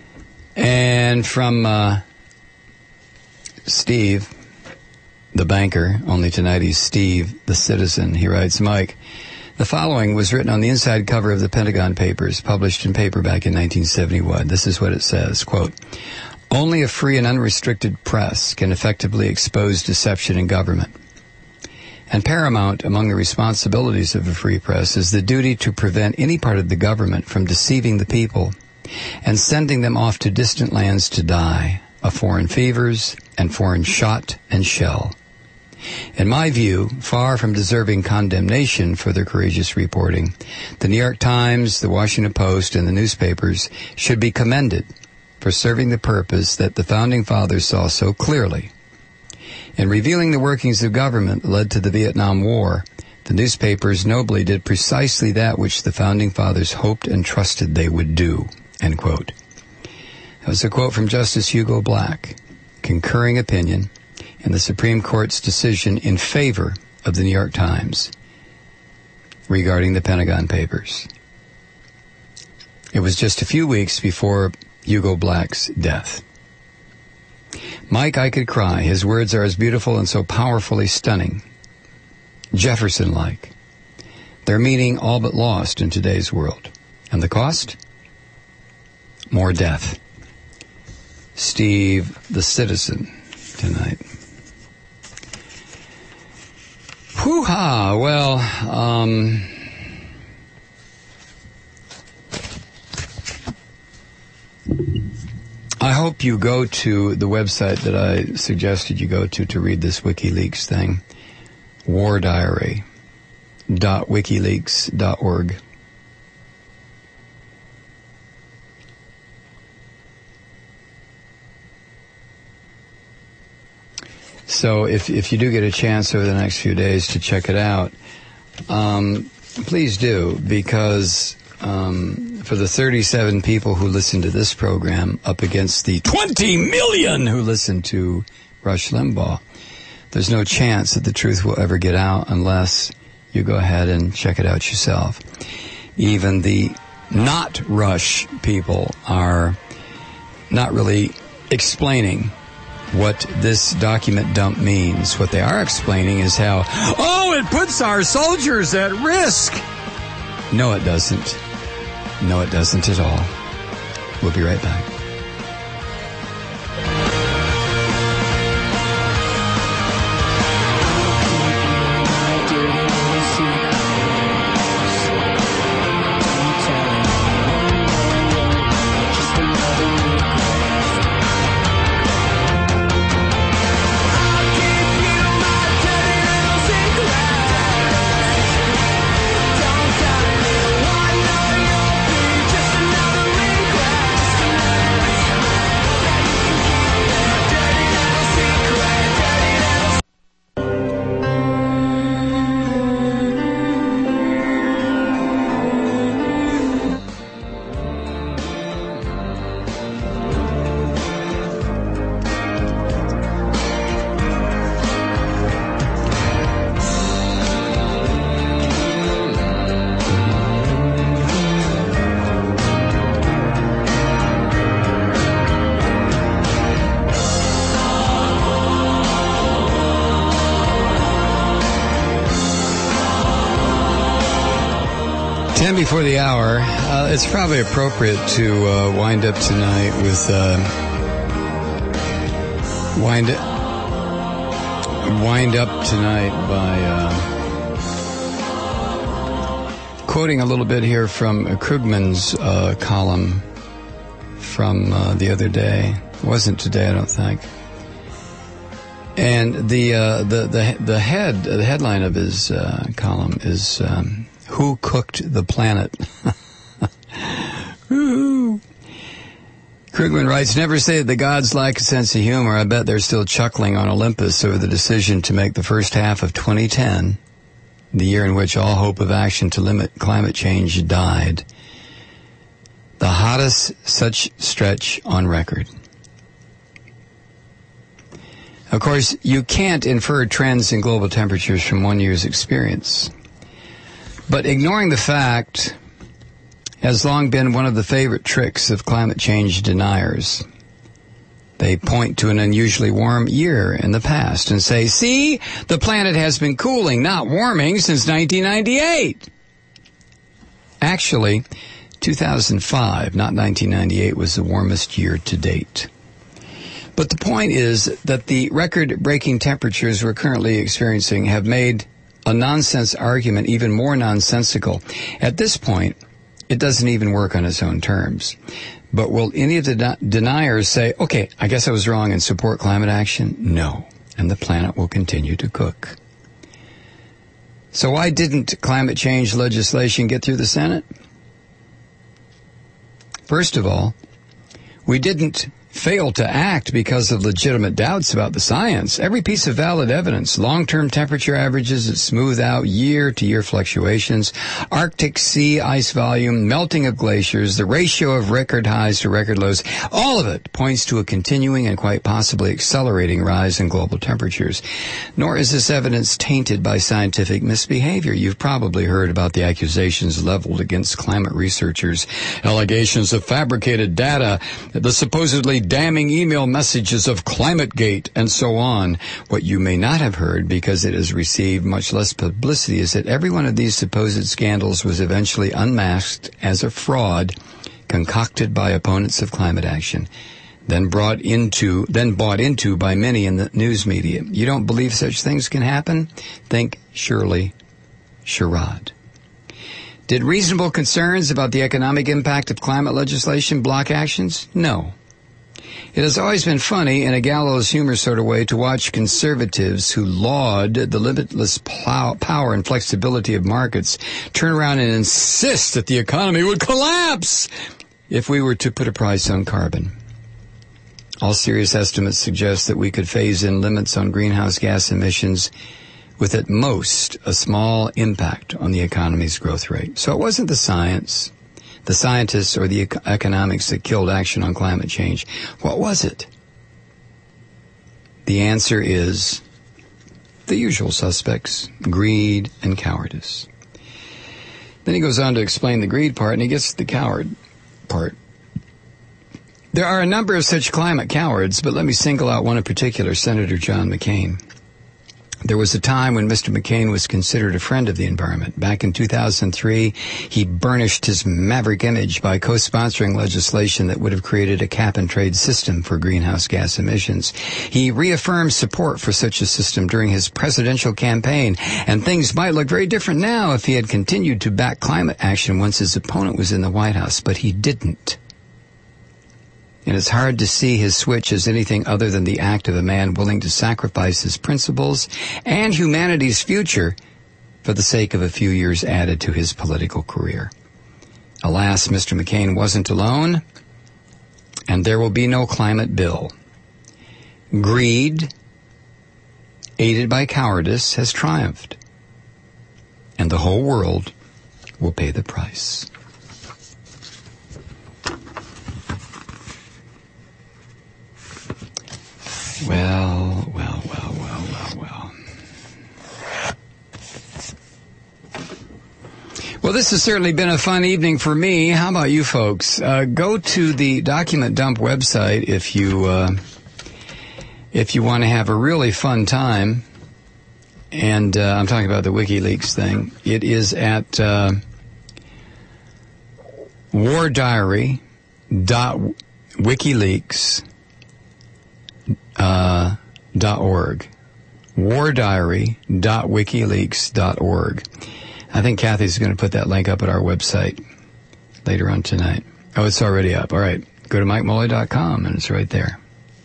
Speaker 1: And from Steve, the banker, only tonight he's Steve, the citizen. He writes, Mike, the following was written on the inside cover of the Pentagon Papers, published in paperback in 1971. This is what it says, quote, only a free and unrestricted press can effectively expose deception in government. And paramount among the responsibilities of a free press is the duty to prevent any part of the government from deceiving the people and sending them off to distant lands to die of foreign fevers and foreign shot and shell. In my view, far from deserving condemnation for their courageous reporting, the New York Times, the Washington Post, and the newspapers should be commended for serving the purpose that the Founding Fathers saw so clearly. In revealing the workings of government that led to the Vietnam War, the newspapers nobly did precisely that which the Founding Fathers hoped and trusted they would do, end quote. That was a quote from Justice Hugo Black, concurring opinion in the Supreme Court's decision in favor of the New York Times regarding the Pentagon Papers. It was just a few weeks before Hugo Black's death. Mike, I could cry. His words are as beautiful and so powerfully stunning. Jefferson-like. Their meaning all but lost in today's world. And the cost? More death. Steve, the citizen, tonight. Hoo-ha! Well, I hope you go to the website that I suggested you go to read this WikiLeaks thing, wardiary.wikileaks.org. So if you do get a chance over the next few days to check it out, please do, because for the 37 people who listen to this program up against the 20 million who listen to Rush Limbaugh, there's no chance that the truth will ever get out unless you go ahead and check it out yourself. Even the not Rush people are not really explaining what this document dump means. What they are explaining is how, it puts our soldiers at risk. No, it doesn't. No, it doesn't at all. We'll be right back. Before the hour, it's probably appropriate to wind up tonight with wind up tonight by quoting a little bit here from Krugman's column from the other day. It wasn't today, I don't think. And the headline of his column is "Who Cooked the Planet?" Woo-hoo. Krugman writes, "Never say that the gods lack a sense of humor. I bet they're still chuckling on Olympus over the decision to make the first half of 2010, the year in which all hope of action to limit climate change died, the hottest such stretch on record." Of course, you can't infer trends in global temperatures from one year's experience. But ignoring the fact, has long been one of the favorite tricks of climate change deniers. They point to an unusually warm year in the past and say, see, the planet has been cooling, not warming, since 1998. Actually, 2005, not 1998, was the warmest year to date. But the point is that the record-breaking temperatures we're currently experiencing have made a nonsense argument even more nonsensical. At this point, it doesn't even work on its own terms. But will any of the deniers say, okay, I guess I was wrong and support climate action? No. And the planet will continue to cook. So why didn't climate change legislation get through the Senate? First of all, we didn't fail to act because of legitimate doubts about the science. Every piece of valid evidence, long-term temperature averages that smooth out year-to-year fluctuations, Arctic sea ice volume, melting of glaciers, the ratio of record highs to record lows, all of it points to a continuing and quite possibly accelerating rise in global temperatures. Nor is this evidence tainted by scientific misbehavior. You've probably heard about the accusations leveled against climate researchers, allegations of fabricated data, the supposedly damning email messages of ClimateGate, and so on. What you may not have heard, because it has received much less publicity, is that every one of these supposed scandals was eventually unmasked as a fraud concocted by opponents of climate action, then bought into by many in the news media. You don't believe such things can happen? Think Shirley Sherrod. Did reasonable concerns about the economic impact of climate legislation block actions? No. It has always been funny, in a gallows humor sort of way, to watch conservatives who laud the limitless power and flexibility of markets turn around and insist that the economy would collapse if we were to put a price on carbon. All serious estimates suggest that we could phase in limits on greenhouse gas emissions with at most a small impact on the economy's growth rate. So it wasn't the science, the scientists, or the economics that killed action on climate change. What was it? The answer is the usual suspects: greed and cowardice. Then he goes on to explain the greed part, and he gets to the coward part. There are a number of such climate cowards, but let me single out one in particular, Senator John McCain. There was a time when Mr. McCain was considered a friend of the environment. Back in 2003, he burnished his maverick image by co-sponsoring legislation that would have created a cap-and-trade system for greenhouse gas emissions. He reaffirmed support for such a system during his presidential campaign, and things might look very different now if he had continued to back climate action once his opponent was in the White House, but he didn't. And it's hard to see his switch as anything other than the act of a man willing to sacrifice his principles and humanity's future for the sake of a few years added to his political career. Alas, Mr. McCain wasn't alone, and there will be no climate bill. Greed, aided by cowardice, has triumphed, and the whole world will pay the price. Well. Well, this has certainly been a fun evening for me. How about you folks? Go to the Document Dump website if you want to have a really fun time. And I'm talking about the WikiLeaks thing. It is at wardiary.wikileaks.org. wardiary.wikileaks.org. I think Kathy's going to put that link up at our website later on tonight. Oh, it's already up. All right. Go to MikeMully.com, and it's right there.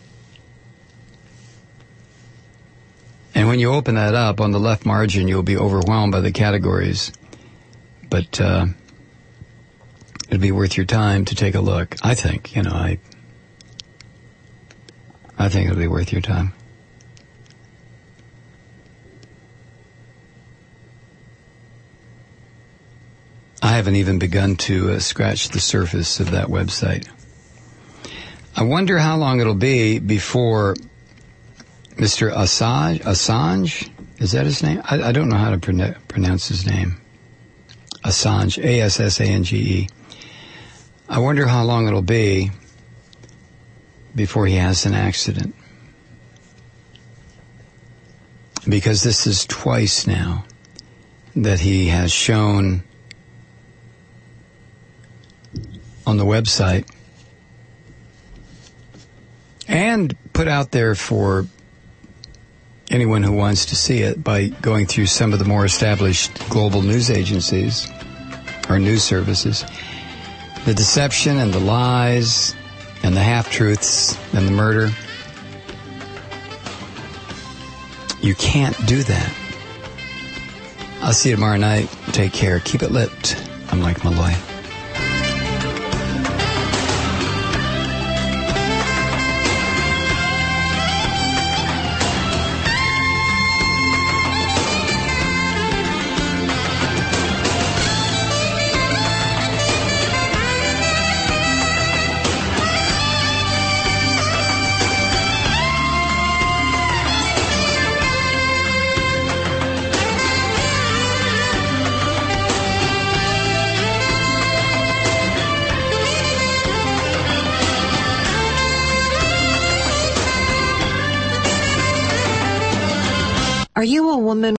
Speaker 1: And when you open that up, on the left margin, you'll be overwhelmed by the categories. But it'll be worth your time to take a look. I think, I think it'll be worth your time. I haven't even begun to scratch the surface of that website. I wonder how long it'll be before Mr. Assange, is that his name? I don't know how to pronounce his name. Assange, Assange. I wonder how long it'll be before he has an accident. Because this is twice now that he has shown on the website and put out there for anyone who wants to see it by going through some of the more established global news agencies or news services. The deception and the lies and the half-truths and the murder. You can't do that. I'll see you tomorrow night. Take care. Keep it lit. I'm Mike Malloy.
Speaker 7: Are you a woman